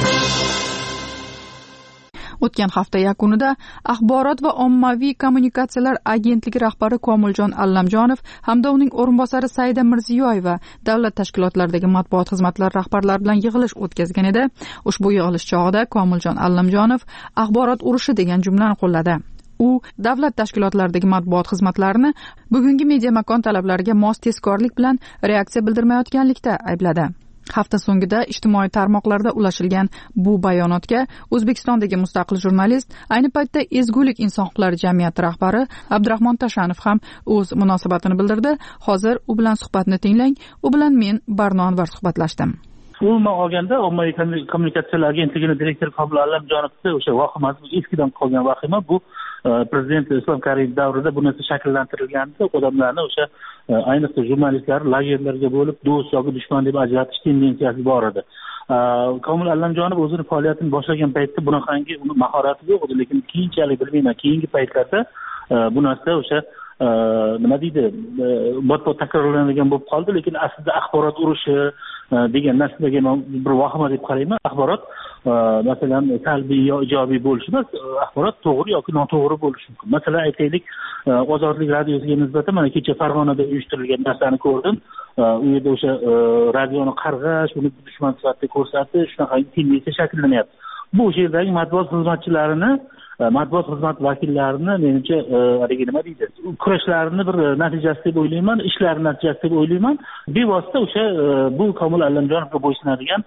O'tgan hafta yakunida Axborot va ommaviy kommunikatsiyalar agentligi rahbari Komiljon Allamjonov hamda uning o'rinbosari Saida Mirziyoyeva davlat tashkilotlaridagi matbuot xizmatlari rahbarlari bilan yig'ilish o'tkazgan edi. Ushbu yig'ilish chog'ida Komiljon Allamjonov axborot urushi degan jumlani qo'lladi. U davlat tashkilotlaridagi matbuot xizmatlarini bugungi media makon talablariga mos tezkorlik bilan reaksiya bildirmayotganlikda aybladi. hafta so'ngida ijtimoiy tarmoqlarda ulashilgan bu bayonotga O'zbekistondagi mustaqil jurnalist, ayni paytda Ezgulik inson huquqlari jamiyati rahbari Abdurahmon Tashanov ham o'z munosabatini bildirdi. Hozir u bilan suhbatni tinglang. U bilan men Barno Anvar suhbatlashdim. Umuman olganda ommaviy kommunikatsiyalar agentligining direktori Komil Allamjonovni o'sha vahimasi eskidan qolgan vahima bu prezident Islom Karimov davrida bu narsa shakllantirilganda odamlarni o'sha ayniqsa jurnalistlar lagerlarga bo'lib do'st yoki dushman deb ajratish tendensiyasi bor edi. Komil Allamjonov o'zini faoliyatini boshlagan paytda bunaqangi mahorati yo'q edi, lekin keyinchalik bilmayman, keyingi paytlarda bu narsa o'sha nima deydi, bot-bot takrorlanadigan bo'lib qoldi, lekin aslida axborot urushi degan narsaga bir vahima deb qarayman. Axborot masalan salbiy yo ijobiy bo'lishi emas, axborot to'g'ri yoki noto'g'ri bo'lishi mumkin. Masalan aytaylik, Ozodlik radiosiga nisbatan mana kecha Farg'onada uyushtirilgan narsani ko'rdim. U yerda o'sha radioni qarg'ash, uni dushman sifatida ko'rsatish, shunaqa tendensiya shakllanyapti. Bu yerdagi matbuot xizmatchilarini, matbuot xizmat vakillarini menimcha haligi nima deydi, kurashlarini bir natijasi deb o'ylayman, ishlari natijasi deb o'ylayman. Bevosita o'sha bu Komil Allamjonovga bo'ysunadigan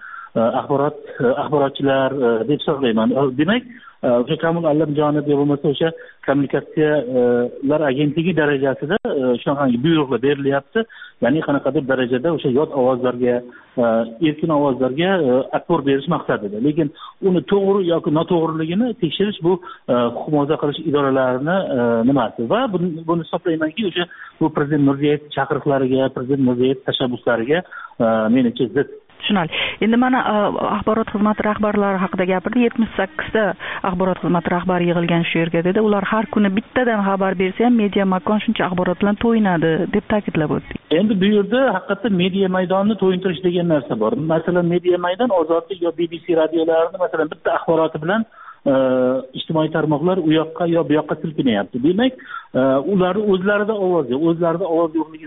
axborotchilar deb hisoblayman. Demak, o'sha Komil Allamjonov bo'lmasa o'sha kommunikatsiyalar agentligi darajasida shunaqangi buyruqlar berilyapti. Ya'ni qanaqadir darajada o'sha yot ovozlarga, erkin ovozlarga atpor berish maqsadida. Lekin uni to'g'ri yoki noto'g'riligini tekshirish bu huquq muhofaza qilish idoralarini nimasi. Va buni hisoblaymanki, o'sha bu prezident Mirziyoyev chaqiriqlariga, prezident Mirziyoyev tashabbuslariga menimcha zid. Tushunarli. Endi mana axborot xizmati rahbarlari haqida gapirdi. 78 ta axborot xizmati rahbari yig'ilgan shu yerga dedi. Ular har kuni bittadan xabar bersa ham media makon shuncha axborot bilan to'yinadi deb ta'kidlab o'tdi. Endi bu yerda haqiqatda media maydonni to'yintirish degan narsa bor. Masalan, media maydon Ozodlik yo BBC radiolarini masalan bitta axboroti bilan ijtimoiy tarmoqlar u yoqqa yo bu yoqqa silkinyapti. Demak, ular o'zlarida ovoz yo'qligi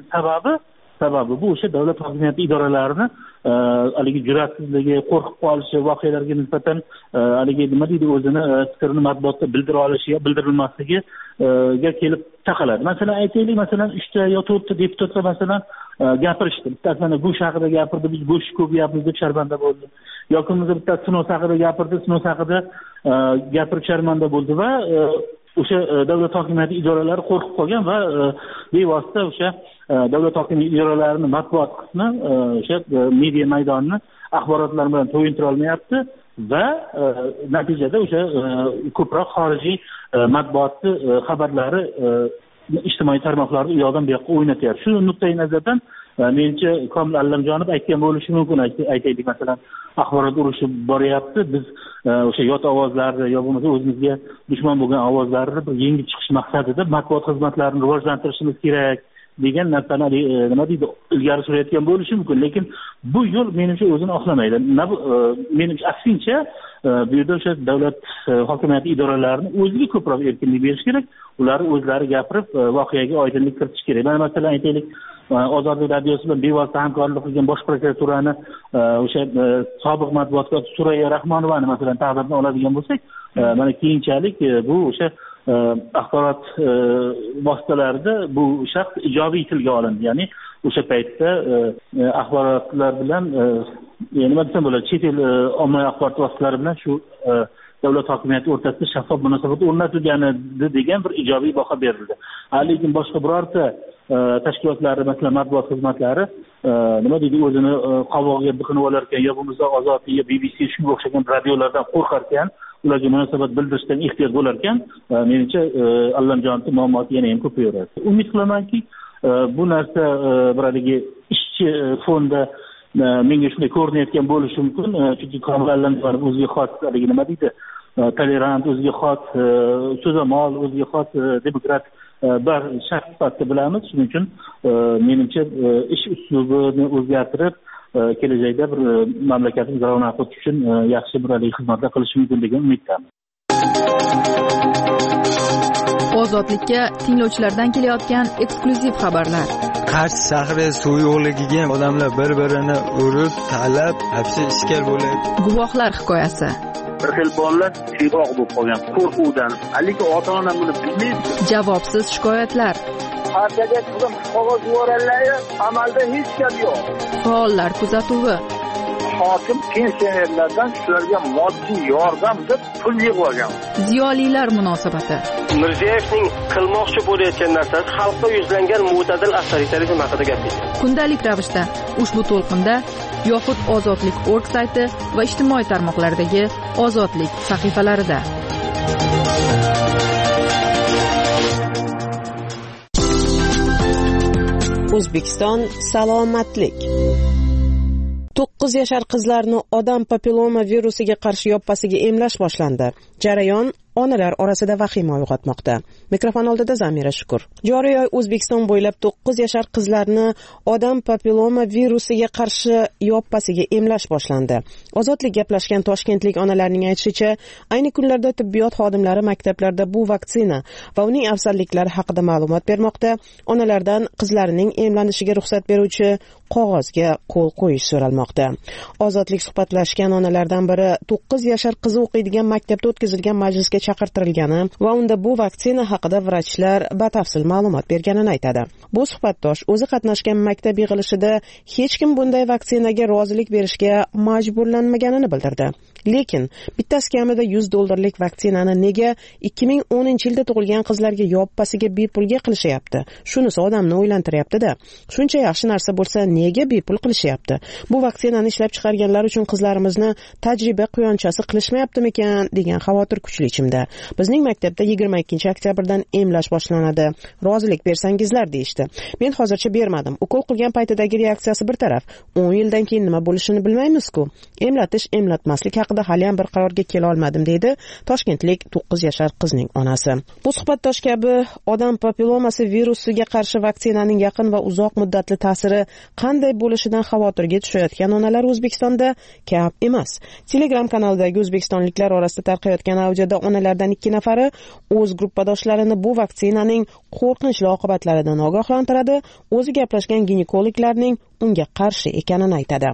sababi bu o'sha davlat hokimiyati idoralarini haligi jur'atsizligi, qo'rqib qolishi, voqealarga nisbatan haligi nima deydi, o'zini fikrini matbuotda bildira olishi yo bildirilmasligiga kelib taqaladi. Masalan aytaylik, masalan 3 ta yo 4 ta deputatlar masalan gapirishdi. Bittasi mana go'sht haqida gapirdi, biz go'sht ko'p yeyapmiz deb sharmanda bo'ldi. Yoki bittasi Sinoz haqida gapirdi, Sinoz haqida gapirib sharmanda bo'ldi va o'sha davlat hokimiyati idoralari qo'rqib qolgan va bevosita o'sha davlat hokimiyati idoralarining matbuot qismi o'sha media maydonini axborotlar bilan to'yintira olmayapti va natijada o'sha ko'proq xorijiy matbuotni xabarlari ijtimoiy tarmoqlarda u yoqdan bu yoqqa o'ynatyapti. Shu nuqtai nazardan menimcha Komil Allamjonov aytgan bo'lishi mumkin. Aytaylik, masalan, axborot urushi boryapti. Biz o'sha yot ovozlarni yo bo'lmasa o'zimizga dushman bo'lgan ovozlarni bir yengib chiqish maqsadida matbuot xizmatlarini rivojlantirishimiz kerak degan narsani nima deydi, ilgari surayotgan bo'lishi mumkin. Lekin bu yo'l menimcha o'zini oqlamaydi. Menimcha aksincha bu yerda o'sha davlat hokimiyati idoralarini o'ziga ko'proq erkinlik berish kerak. Ular o'zlari gapirib voqeaga oydinlik kiritish kerak. Mana masalan aytaylik, Ozodlik radiosi bilan bevosita hamkorlik qilgan bosh prokuraturani o'sha sobiq matbuot kotibi Surayya Rahmonovani masalan taqdirdan oladigan bo'lsak, mana keyinchalik bu o'sha axborot vositalarida bu shaxs ijobiy tilga olindi. Ya'ni o'sha paytda axborotlar bilan nima desam bo'ladi, chet el ommaviy axborot vositalari bilan shu davlat hokimiyati o'rtasida shaffof munosabat o'rnatilgani degan bir ijobiy baho berildi. Lekin boshqa birorta tashkilotlari, masalan matbuot xizmatlari nima deydi, o'zini qovog'iga biqinib olar ekan yo bo'lmasa Ozodlik yo BBC shunga o'xshagan radiolardan qo'rqar ekan, ularga munosabat bildirishdan ehtiyot bo'lar ekan, menimcha Allamjonovning muammosi yana ham ko'payaveradi. Umid qilamanki, bu narsa bir haligi ishchi fonda menga shunday ko'rinayotgan bo'lishi mumkin. Chunki Komil Allamjonov o'ziga xos haligi nima deydi, tolerant, o'ziga xos so'zamol, o'ziga xos demokrat bir shaxs sifatida bilamiz. Shuning uchun menimcha ish uslubini o'zgartirib kelajakda bir mamlakatimiz ravnaqi uchun yaxshi bir xizmatlar qilishi mumkin degan umiddaman. Ozodlikka tinglovchilardan kelayotgan eksklyuziv xabarlar. Qarshi shahri suv yo'qligiga odamlar bir-birini urib, talab, hapsi ishkal bo'ladi. Guvohlar hikoyasi. Bir xil bolalar siyroq bo'lib qolgan qo'rquvdan. Lekin ota-ona buni bilmaydi. Javobsiz shikoyatlar. Partiyaga qog'oz yuborganlar, amalda hech gap yo'q. Faollar kuzatuvi. hokim pensionerlardan shularga moddiy yordam deb pul yig'ib olgan. Ziyolilar munosabati. Mirziyoyevning qilmoqchi bo'layotgan narsasi xalqqa yuzlangan mo'tadil avtoritarizm haqida gapirdi. Kundalik ravishda ushbu to'lqinda yoxud ozodlik.org sayti va ijtimoiy tarmoqlardagi ozodlik sahifalarida. O'zbekiston salomatlik. 9 yashar qizlarni odam papilloma virusiga qarshi yoppasiga emlash boshlandi. Jarayon onalar orasida vahima uyg'otmoqda. Mikrofon oldida Zamira Shukur. Joriy oy O'zbekiston bo'ylab 9 yashar qizlarni odam papilloma virusiga qarshi yoppasiga emlash boshlandi. Ozodlik gaplashgan toshkentlik onalarning aytishicha, ayni kunlarda tibbiyot xodimlari maktablarda bu vaksina va uning afzalliklari haqida ma'lumot bermoqda. Onalardan qizlarining emlanishiga ruxsat beruvchi qog'ozga qo'l qo'yish so'ralmoqda. Ozodlik suhbatlashgan onalardan biri 9 yashar qizi o'qiydigan maktabda o'tkazilgan majlisga chaqirtirilgani va unda bu vaksina haqida vrachlar batafsil ma'lumot berganini aytadi. Bu suhbatdosh o'zi qatnashgan maktab yig'ilishida hech kim bunday vaksinaga rozilik berishga majburlanmaganini bildirdi. Lekin bittasi kamida $100 vaksinani nega 2010-yilda tug'ilgan qizlarga yoppasiga bepulga qilishyapti? Shunisi odamni o'ylantiryapti-da. Shuncha yaxshi narsa bo'lsa, nega bepul qilishyapti? Bu vaksinani ishlab chiqarganlar uchun qizlarimizni tajriba quyonchasi qilishmayaptimikan degan xavotir kuchli ichimda. Bizning maktabda 22-oktyabrdan emlash boshlanadi. Rozilik bersangizlar deyishdi. Men hozircha bermadim. Ukol qilgan paytidagi reaksiyasi bir taraf. 10 yildan keyin nima bo'lishini bilmaymiz-ku. Emlatish, emlatmaslik haqida hali ham bir qarorga kela olmadim deydi toshkentlik 9 yashar qizning onasi. Bu suhbatdosh kabi odam papillomasi virusiga qarshi vaksinaning yaqin va uzoq muddatli ta'siri qanday bo'lishidan xavotirga tushayotgan onalar O'zbekistonda kam emas. Telegram kanalidagi o'zbekistonliklar orasida tarqayotgan audioda onalardan 2 nafari o'z gruppadoshlarini bu vaksinaning qo'rqinchli oqibatlaridan ogohlantiradi, o'zi gaplashgan ginekologlarning unga qarshi ekanini aytadi.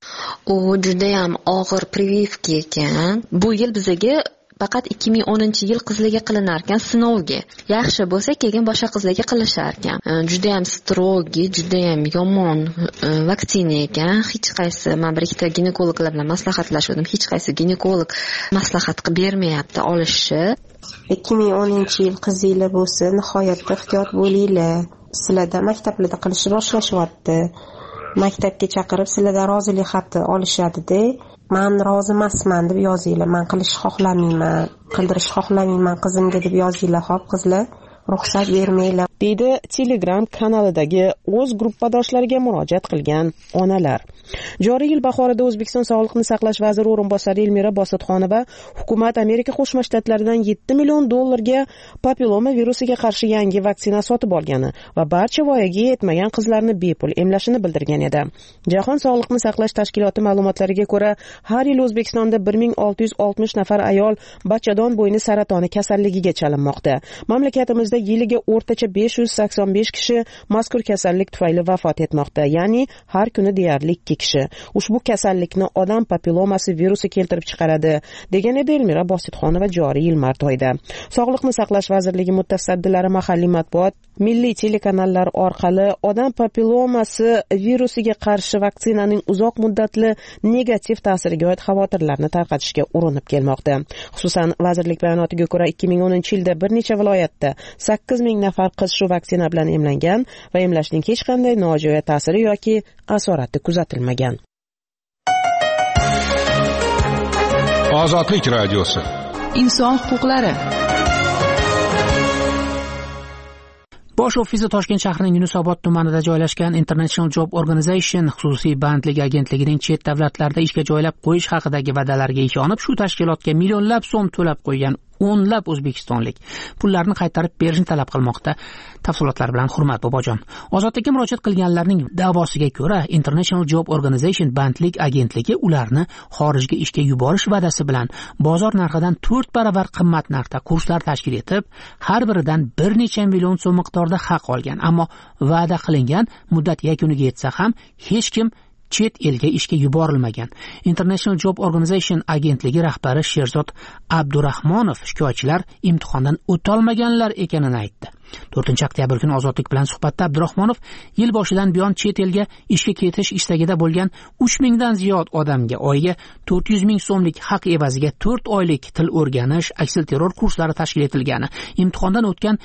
U juda ham og'ir прививка ekan. Bu yil bizaga faqat 2010-yil qizlarga qilinar ekan sinovga. Yaxshi bo'lsa keyin boshqa qizlarga qilishar ekan. Juda ham strogi, juda ham yomon vaksina ekan. Hech qaysi men bir ikkita ginekologlar bilan maslahatlashdim. Hech qaysi ginekolog maslahat qilib bermayapti olishni. 2010-yil qizinglar bo'lsa, nihoyatda ehtiyot bo'linglar. Sizlarda maktablarda qilishni boshlashyapti. Maktabga chaqirib sizlardan rozilik xati olishadi-da. Men rozi emasman deb yozinglar. Men qilishni xohlamayman, qildirishni xohlamayman qizimga deb yozinglar, xo'p qizlar. Ruxsat bermanglar, deydi Telegram kanalidagi o'z gruppadoshlariga murojaat qilgan onalar. Joriy yil bahorida O'zbekiston Sog'liqni saqlash vaziri o'rinbosari Elmira Bositxonova hukumat Amerika Qo'shma Shtatlaridan $7 million papilloma virusiga qarshi yangi vaksina sotib olgani va barcha voyaga yetmagan qizlarni bepul emlashini bildirgan edi. Jahon Sog'liqni saqlash tashkiloti ma'lumotlariga ko'ra, har yil O'zbekistonda 1660 nafar ayol bachadon bo'yni saratoni kasalligiga chalinmoqda. Mamlakatimizda yiliga o'rtacha 585 kishi mazkur kasallik tufayli vafot etmoqda, ya'ni har kuni deyarli 2 kishi. Ushbu kasallikni odam papillomasi virusi keltirib chiqaradi, degan edi Elmira Bositxonova joriy yil mart oyida. Sog'liqni saqlash vazirligi mutasaddilari mahalliy matbuot, milliy telekanallar orqali odam papillomasi virusiga qarshi vaksinaning uzoq muddatli negativ ta'siriga oid xavotirlarni tarqatishga urinib kelmoqda. Xususan, vazirlik bayonotiga ko'ra 2010-yilda bir necha viloyatda 8000 nafar qiz shu vaksina bilan emlangan va emlashning hech qanday nojo'ya ta'siri yoki asorati kuzatilmagan. Ozodlik radiosi. Inson huquqlari. Bosh ofisi Toshkent shahrining Yunusobod tumanida joylashgan International Job Organization xususiy bandlik agentligining chet davlatlarda ishga joylab qo'yish haqidagi va'dalariga ishonib, shu tashkilotga millionlab so'm to'lab qo'ygan o'nlab o'zbekistonlik pullarni qaytarib berishni talab qilmoqda. Tafsilotlar bilan Hurmat Bobojon. Ozodlikka murojaat qilganlarning da'vosiga ko'ra, International Job Organization bandlik agentligi ularni xorijga ishga yuborish va'dasi bilan bozor narxidan 4 baravar qimmat narxda kurslar tashkil etib, har biridan bir necha million so'm miqdorida haq olgan. Ammo va'da qilingan muddat yakuniga yetsa ham hech kim chet elga ishga yuborilmagan. International Job Organization agentligi rahbari Sherzod Abdurahmonov shikoyatchilar imtihondan o'tolmaganlar ekanini aytdi. 4-oktyabr kuni Ozodlik bilan suhbatda Abdurahmonov yil boshidan buyon chet elga ishga ketish istagida bo'lgan 3000 dan ziyod odamga oyiga 400 ming so'mlik haq evaziga 4 oylik til o'rganish, aksilterror kurslari tashkil etilgani, imtihondan o'tgan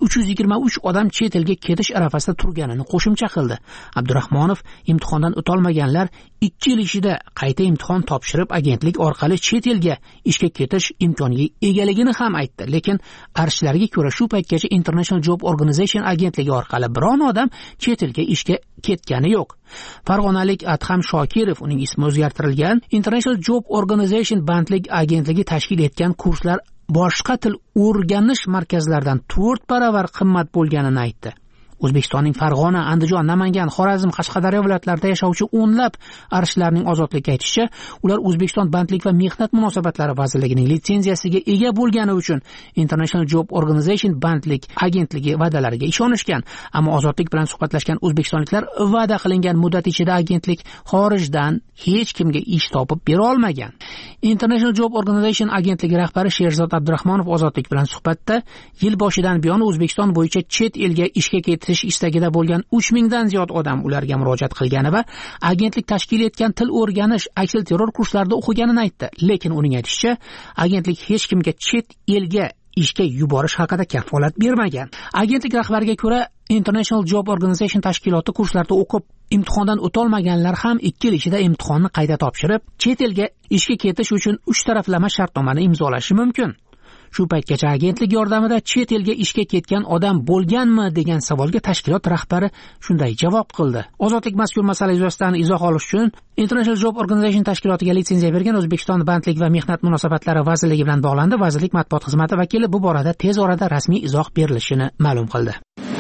323 odam chet elga ketish arafasida turganini qo'shimcha qildi. Abdurahmonov imtihondan o'tolmaganlar 2 yil ichida qayta imtihon topshirib agentlik orqali chet elga ishga ketish imkoniga egaligini ham aytdi. Lekin arshlarga ko'ra shu paytgacha International Job Organization agentligi orqali biron odam chet elga ishga ketgani yo'q. Farg'onalik Adham Shokirov, uning ismi o'zgartirilgan, International Job Organization bandlik agentligi tashkil etgan kurslar boshqa til o'rganish markazlaridan 4 baravar qimmat bo'lganini aytdi. O'zbekistonning Farg'ona, Andijon, Namangan, Xorazm, Qashqadaryo viloyatlarida yashovchi o'nlab arshlarning Ozodlikka aytishicha, ular O'zbekiston bandlik va mehnat munosabatlari vazirligining litsenziyasiga ega bo'lgani uchun International Job Organization bandlik agentligi va'dalariga ishonishgan, ammo Ozodlik bilan suhbatlashgan o'zbekistonliklar va'da qilingan muddat ichida agentlik xorijdan hech kimga ish topib bera olmagan. International Job Organization agentligi rahbari Sherzod Abdurahmonov Ozodlik bilan suhbatda yil boshidan buyon O'zbekiston bo'yicha chet elga ishga ketish istagida bo'lgan 3000 dan ziyod odam ularga murojaat qilgani va agentlik tashkil etgan til o'rganish, aksilterror kurslarida o'qiganini aytdi. Lekin uning aytishicha, agentlik hech kimga chet elga ishga yuborish haqida kafolat bermagan. Agentlik rahbariga ko'ra, International Job Organization tashkiloti kurslarda o'qib imtihondan o'tolmaganlar ham 2 yil ichida imtihonni qayta topshirib, chet elga ishga ketish uchun 3 taraflama shartnomani imzolashi mumkin. Shu paytgacha agentlik yordamida chet elga ishga ketgan odam bo'lganmi degan savolga tashkilot rahbari shunday javob qildi. Ozodlik mazkur masala yuzasidan izoh olish uchun International Job Organization tashkilotiga litsenziya bergan O'zbekiston bandlik va mehnat munosabatlari vazirligi bilan bog'landi. Vazirlik matbuot xizmati vakili bu borada tez orada rasmiy izoh berilishini ma'lum qildi.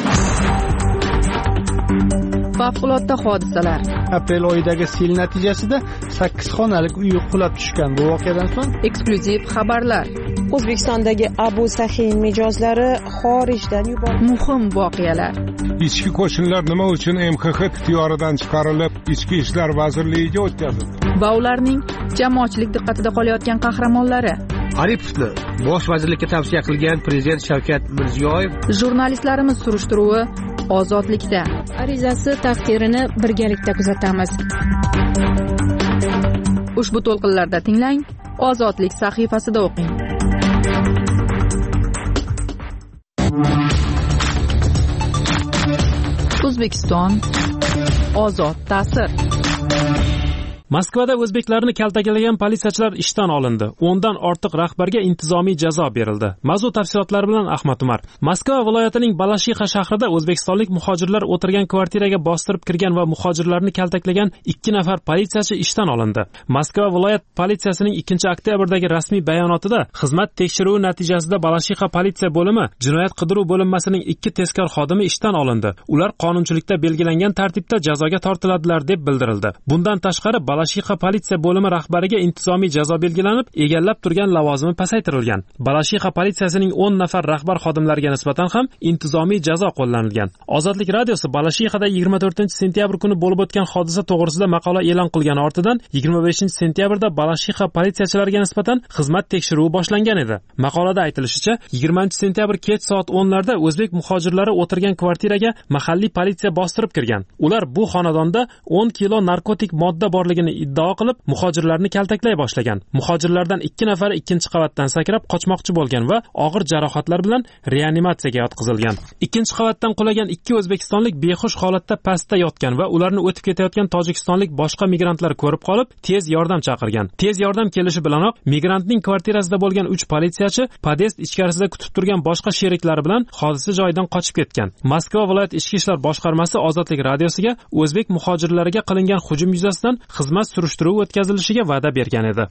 Favqulodda hodisalar. Aprel oyidagi sel natijasida 8 xonalik uy qulab tushgan. Bu voqeadan so'ng eksklyuziv xabarlar. O'zbekistondagi Abu Sahin mijozlari xorijdan yuborildi. Muhim voqealar. Ichki qo'shinlar nima uchun MXX ixtiyoridan chiqarilib, Ichki ishlar vazirligiga o'tkazildi? Va ularning jamoatchilik diqqatida qolayotgan qahramonlari. Aripovni bosh vazirlikka tavsiya qilgan prezident Shavkat Mirziyoyev. Jurnalistlarimiz surishtiruvi Ozodlikda. Arizasi taqdirini birgalikda kuzatamiz. Ushbu to'lqinlarda tinglang, Ozodlik sahifasida o'qing. O'zbekiston ozod ta'sir. Moskvada o'zbeklarni kaltaklagan politsiyachilar ishdan olindi. 10 dan ortiq rahbarga intizomiy jazo berildi. Mavzu tafsilotlari bilan Ahmad Umar. Moskva viloyatining Balashixha shahrida o'zbekistonlik muhojirlar o'tirgan kvartiraga bostirib kirgan va muhojirlarni kaltaklagan 2 nafar politsiyachi ishdan olindi. Moskva viloyat politsiyasining 2-oktyabrdagi rasmiy bayonotida xizmat tekshiruvi natijasida Balashixha politsiya bo'limi jinoyat qidiruv bo'linmasining 2 tezkor xodimi ishdan olindi. Ular qonunchilikda belgilangan tartibda jazoga tortiladilar deb bildirildi. Bundan tashqari Balashixha politsiya bo'limi rahbariga intizomiy jazo belgilanib, egallab turgan lavozimi pasaytirilgan. Balashixha politsiyasining 10 nafar rahbar xodimlariga nisbatan ham intizomiy jazo qo'llanilgan. Ozodlik radiosi Balashixada 24-sentyabr kuni bo'lib o'tgan hodisa to'g'risida maqola e'lon qilgani ortidan 25-sentyabrda Balashixha politsiyachilariga nisbatan xizmat tekshiruvi boshlangan edi. Maqolada aytilishicha, 20-sentyabr kech soat 10 larda o'zbek muhojirlari o'tirgan kvartiraga mahalliy politsiya bostirib kirgan. Ular bu xonadonda 10 kilo narkotik modda borligini iddao qilib, muhojirlarni kaltaklay boshlagan. Muhojirlardan 2 nafari 2-qavatdan sakrab qochmoqchi bo'lgan va og'ir jarohatlar bilan reanimatsiyaga yotqizilgan. 2-qavatdan qulagan 2 o'zbekistonlik behush holatda pastda yotgan va ularni o'tib ketayotgan tojikistonlik boshqa migrantlar ko'rib qolib, tez yordam chaqirgan. Tez yordam kelishi bilanoq migrantning kvartirasida bo'lgan 3 politsiyachi podest ichkarisida kutib turgan boshqa sheriklari bilan hodisa joyidan qochib ketgan. Moskva viloyat ichki ishlar boshqarmasi Ozodlik radiosiga o'zbek muhojirlariga qilingan hujum yuzasidan xizmat surishtiruvi o'tkazilishiga va'da bergan edi.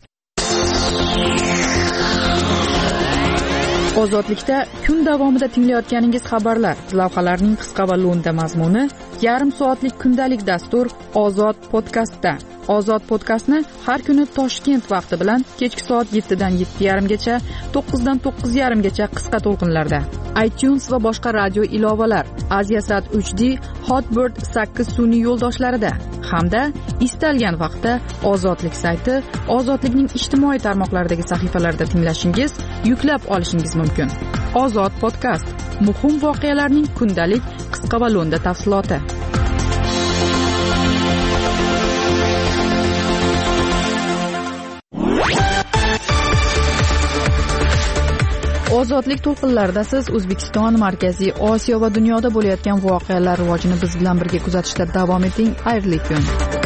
Ozodlikda kun davomida tinglayotganingiz xabarlar, lavhalarning qisqa va lo'nda mazmuni, yarim soatlik kundalik dastur Ozod podkastda. Ozod podkastni har kuni Toshkent vaqti bilan kechki soat 7 dan 7:30 gacha, 9 dan 9:30 gacha qisqa to'lqinlarda. iTunes va boshqa radio ilovalar, Aziasat 3D, Hotbird 8 sun'iy yo'ldoshlarida hamda istalgan vaqtda Ozodlik sayti, Ozodlikning ijtimoiy tarmoqlaridagi sahifalarida tinglashingiz, yuklab olishingiz mumkin. Ozod podkast muhim voqealarning kundalik qisqa va lo'nda tafsiloti. Ozodlik to'lqinlarida siz O'zbekiston, Markaziy Osiyo va dunyoda bo'layotgan voqealar rivojini biz bilan birga kuzatishda davom eting. Xayrli kun.